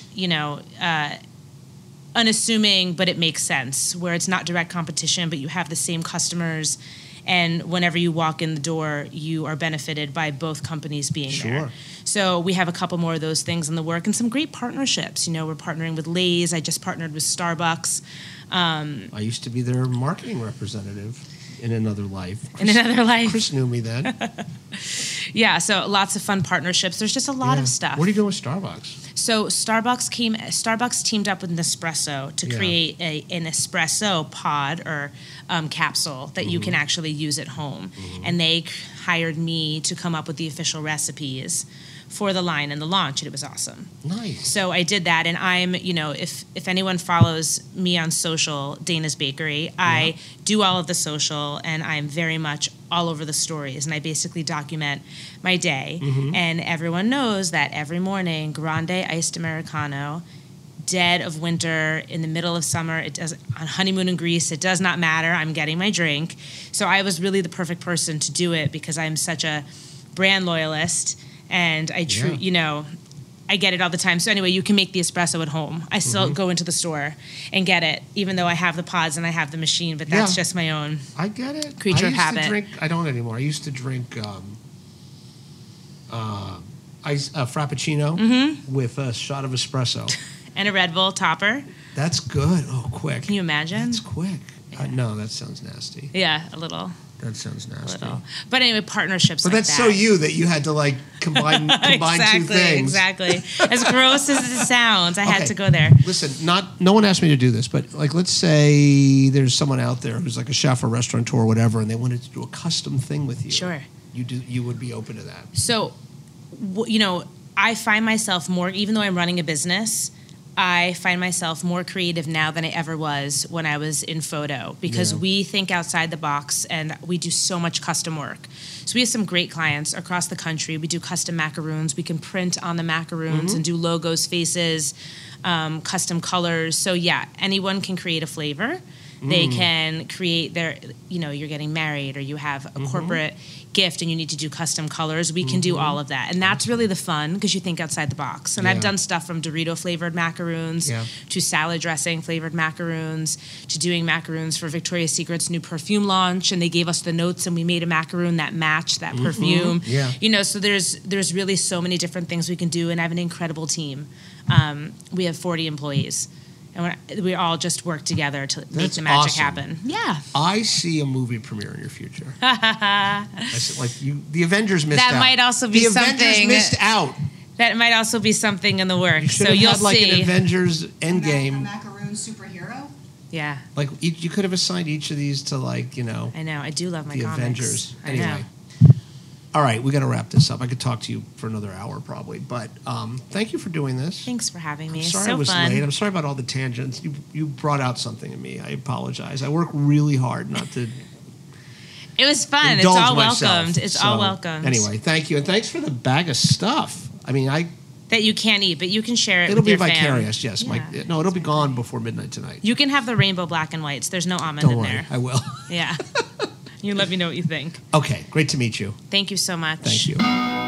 unassuming, but it makes sense, where it's not direct competition, but you have the same customers. And whenever you walk in the door, you are benefited by both companies being there. So we have a couple more of those things in the work and some great partnerships. We're partnering with Lay's. I just partnered with Starbucks. I used to be their marketing representative in another life. Chris knew me then. Yeah, so lots of fun partnerships. There's just a lot of stuff. What are you doing with Starbucks? So Starbucks teamed up with Nespresso to create an espresso pod or capsule that you can actually use at home. And they hired me to come up with the official recipes for the line and the launch, and it was awesome. Nice. So I did that, and I'm, if anyone follows me on social, Dana's Bakery, I do all of the social, and I'm very much all over the stories, and I basically document my day. And everyone knows that every morning, grande iced Americano, dead of winter, in the middle of summer, it does on honeymoon in Greece, it does not matter, I'm getting my drink. So I was really the perfect person to do it because I'm such a brand loyalist, and I get it all the time. So anyway, you can make the espresso at home. I still go into the store and get it, even though I have the pods and I have the machine, but that's just my own I get it. creature of habit. I don't anymore. I used to drink Frappuccino with a shot of espresso. And a Red Bull topper. That's good. Oh, quick. Can you imagine? That's quick. No, that sounds nasty. Yeah, a little. That sounds nasty. But anyway, partnerships But like that's that. so you that you had to like combine two things. Exactly. As gross as it sounds, I had Okay. to go there. Listen, no one asked me to do this, but like let's say there's someone out there who's like a chef or restaurateur or whatever, and they wanted to do a custom thing with you. Sure. You would be open to that. So, I find myself more, even though I'm running a business, I find myself more creative now than I ever was when I was in photo because we think outside the box and we do so much custom work. So we have some great clients across the country. We do custom macaroons. We can print on the macaroons and do logos, faces, custom colors. So yeah, anyone can create a flavor. They can create their, you're getting married or you have a corporate gift and you need to do custom colors. We can do all of that. And that's really the fun because you think outside the box. And I've done stuff from Dorito flavored macaroons to salad dressing flavored macaroons to doing macaroons for Victoria's Secret's new perfume launch. And they gave us the notes and we made a macaroon that matched that perfume. Yeah. So there's really so many different things we can do. And I have an incredible team. We have 40 employees. And we all just work together to make the magic happen. Yeah. I see a movie premiere in your future. I see, the Avengers missed out. That might also be something. The Avengers missed out. That might also be something in the works. You So you'll had like see. an Avengers A Endgame. macaroon superhero? Yeah, Like you could have assigned each of these to I know. I do love my the comics. Avengers. I know. Anyway. All right, we got to wrap this up. I could talk to you for another hour probably, but thank you for doing this. Thanks for having me. I'm It's sorry so I was fun. late. I'm sorry about all the tangents. You brought out something in me. I apologize. I work really hard not to It was fun. It's indulge all myself. welcomed. It's all welcomed. Anyway, thank you, and thanks for the bag of stuff. I mean, That you can't eat, but you can share it it'll with be your vicarious. fam. Yes, Yeah. no, it'll be gone before midnight tonight. You can have the rainbow black and whites. There's no almond Don't in worry, there. I will. Yeah. You let me know what you think. Okay, great to meet you. Thank you so much. Thank you.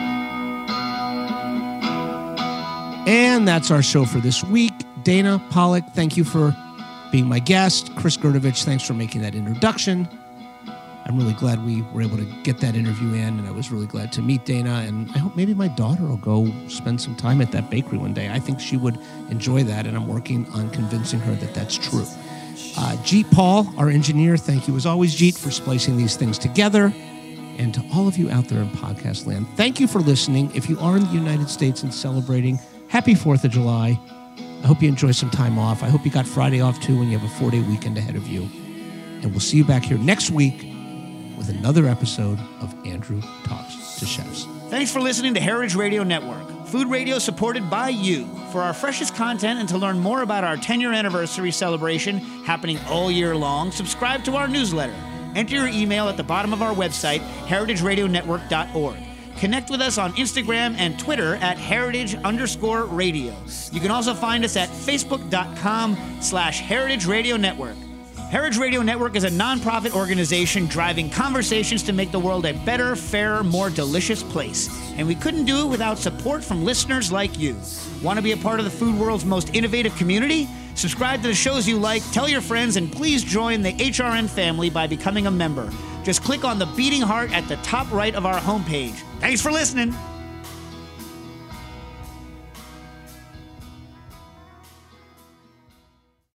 And that's our show for this week. Dana Pollock, thank you for being my guest. Chris Gerdovich, thanks for making that introduction. I'm really glad we were able to get that interview in, and I was really glad to meet Dana, and I hope maybe my daughter will go spend some time at that bakery one day. I think she would enjoy that, and I'm working on convincing her that that's true. Jeet Paul, our engineer, thank you as always, Jeet, for splicing these things together. And to all of you out there in podcast land, thank you for listening. If you are in the United States and celebrating, happy 4th of July. I hope you enjoy some time off. I hope you got Friday off too and you have a 4-day weekend ahead of you. And we'll see you back here next week with another episode of Andrew Talks to Chefs. Thanks for listening to Heritage Radio Network, food radio supported by you. For our freshest content and to learn more about our 10-year anniversary celebration happening all year long, subscribe to our newsletter. Enter your email at the bottom of our website, heritageradionetwork.org. Connect with us on Instagram and Twitter at heritage_radio. You can also find us at facebook.com/Heritage Radio Network. Heritage Radio Network is a nonprofit organization driving conversations to make the world a better, fairer, more delicious place. And we couldn't do it without support from listeners like you. Want to be a part of the food world's most innovative community? Subscribe to the shows you like, tell your friends, and please join the HRN family by becoming a member. Just click on the beating heart at the top right of our homepage. Thanks for listening.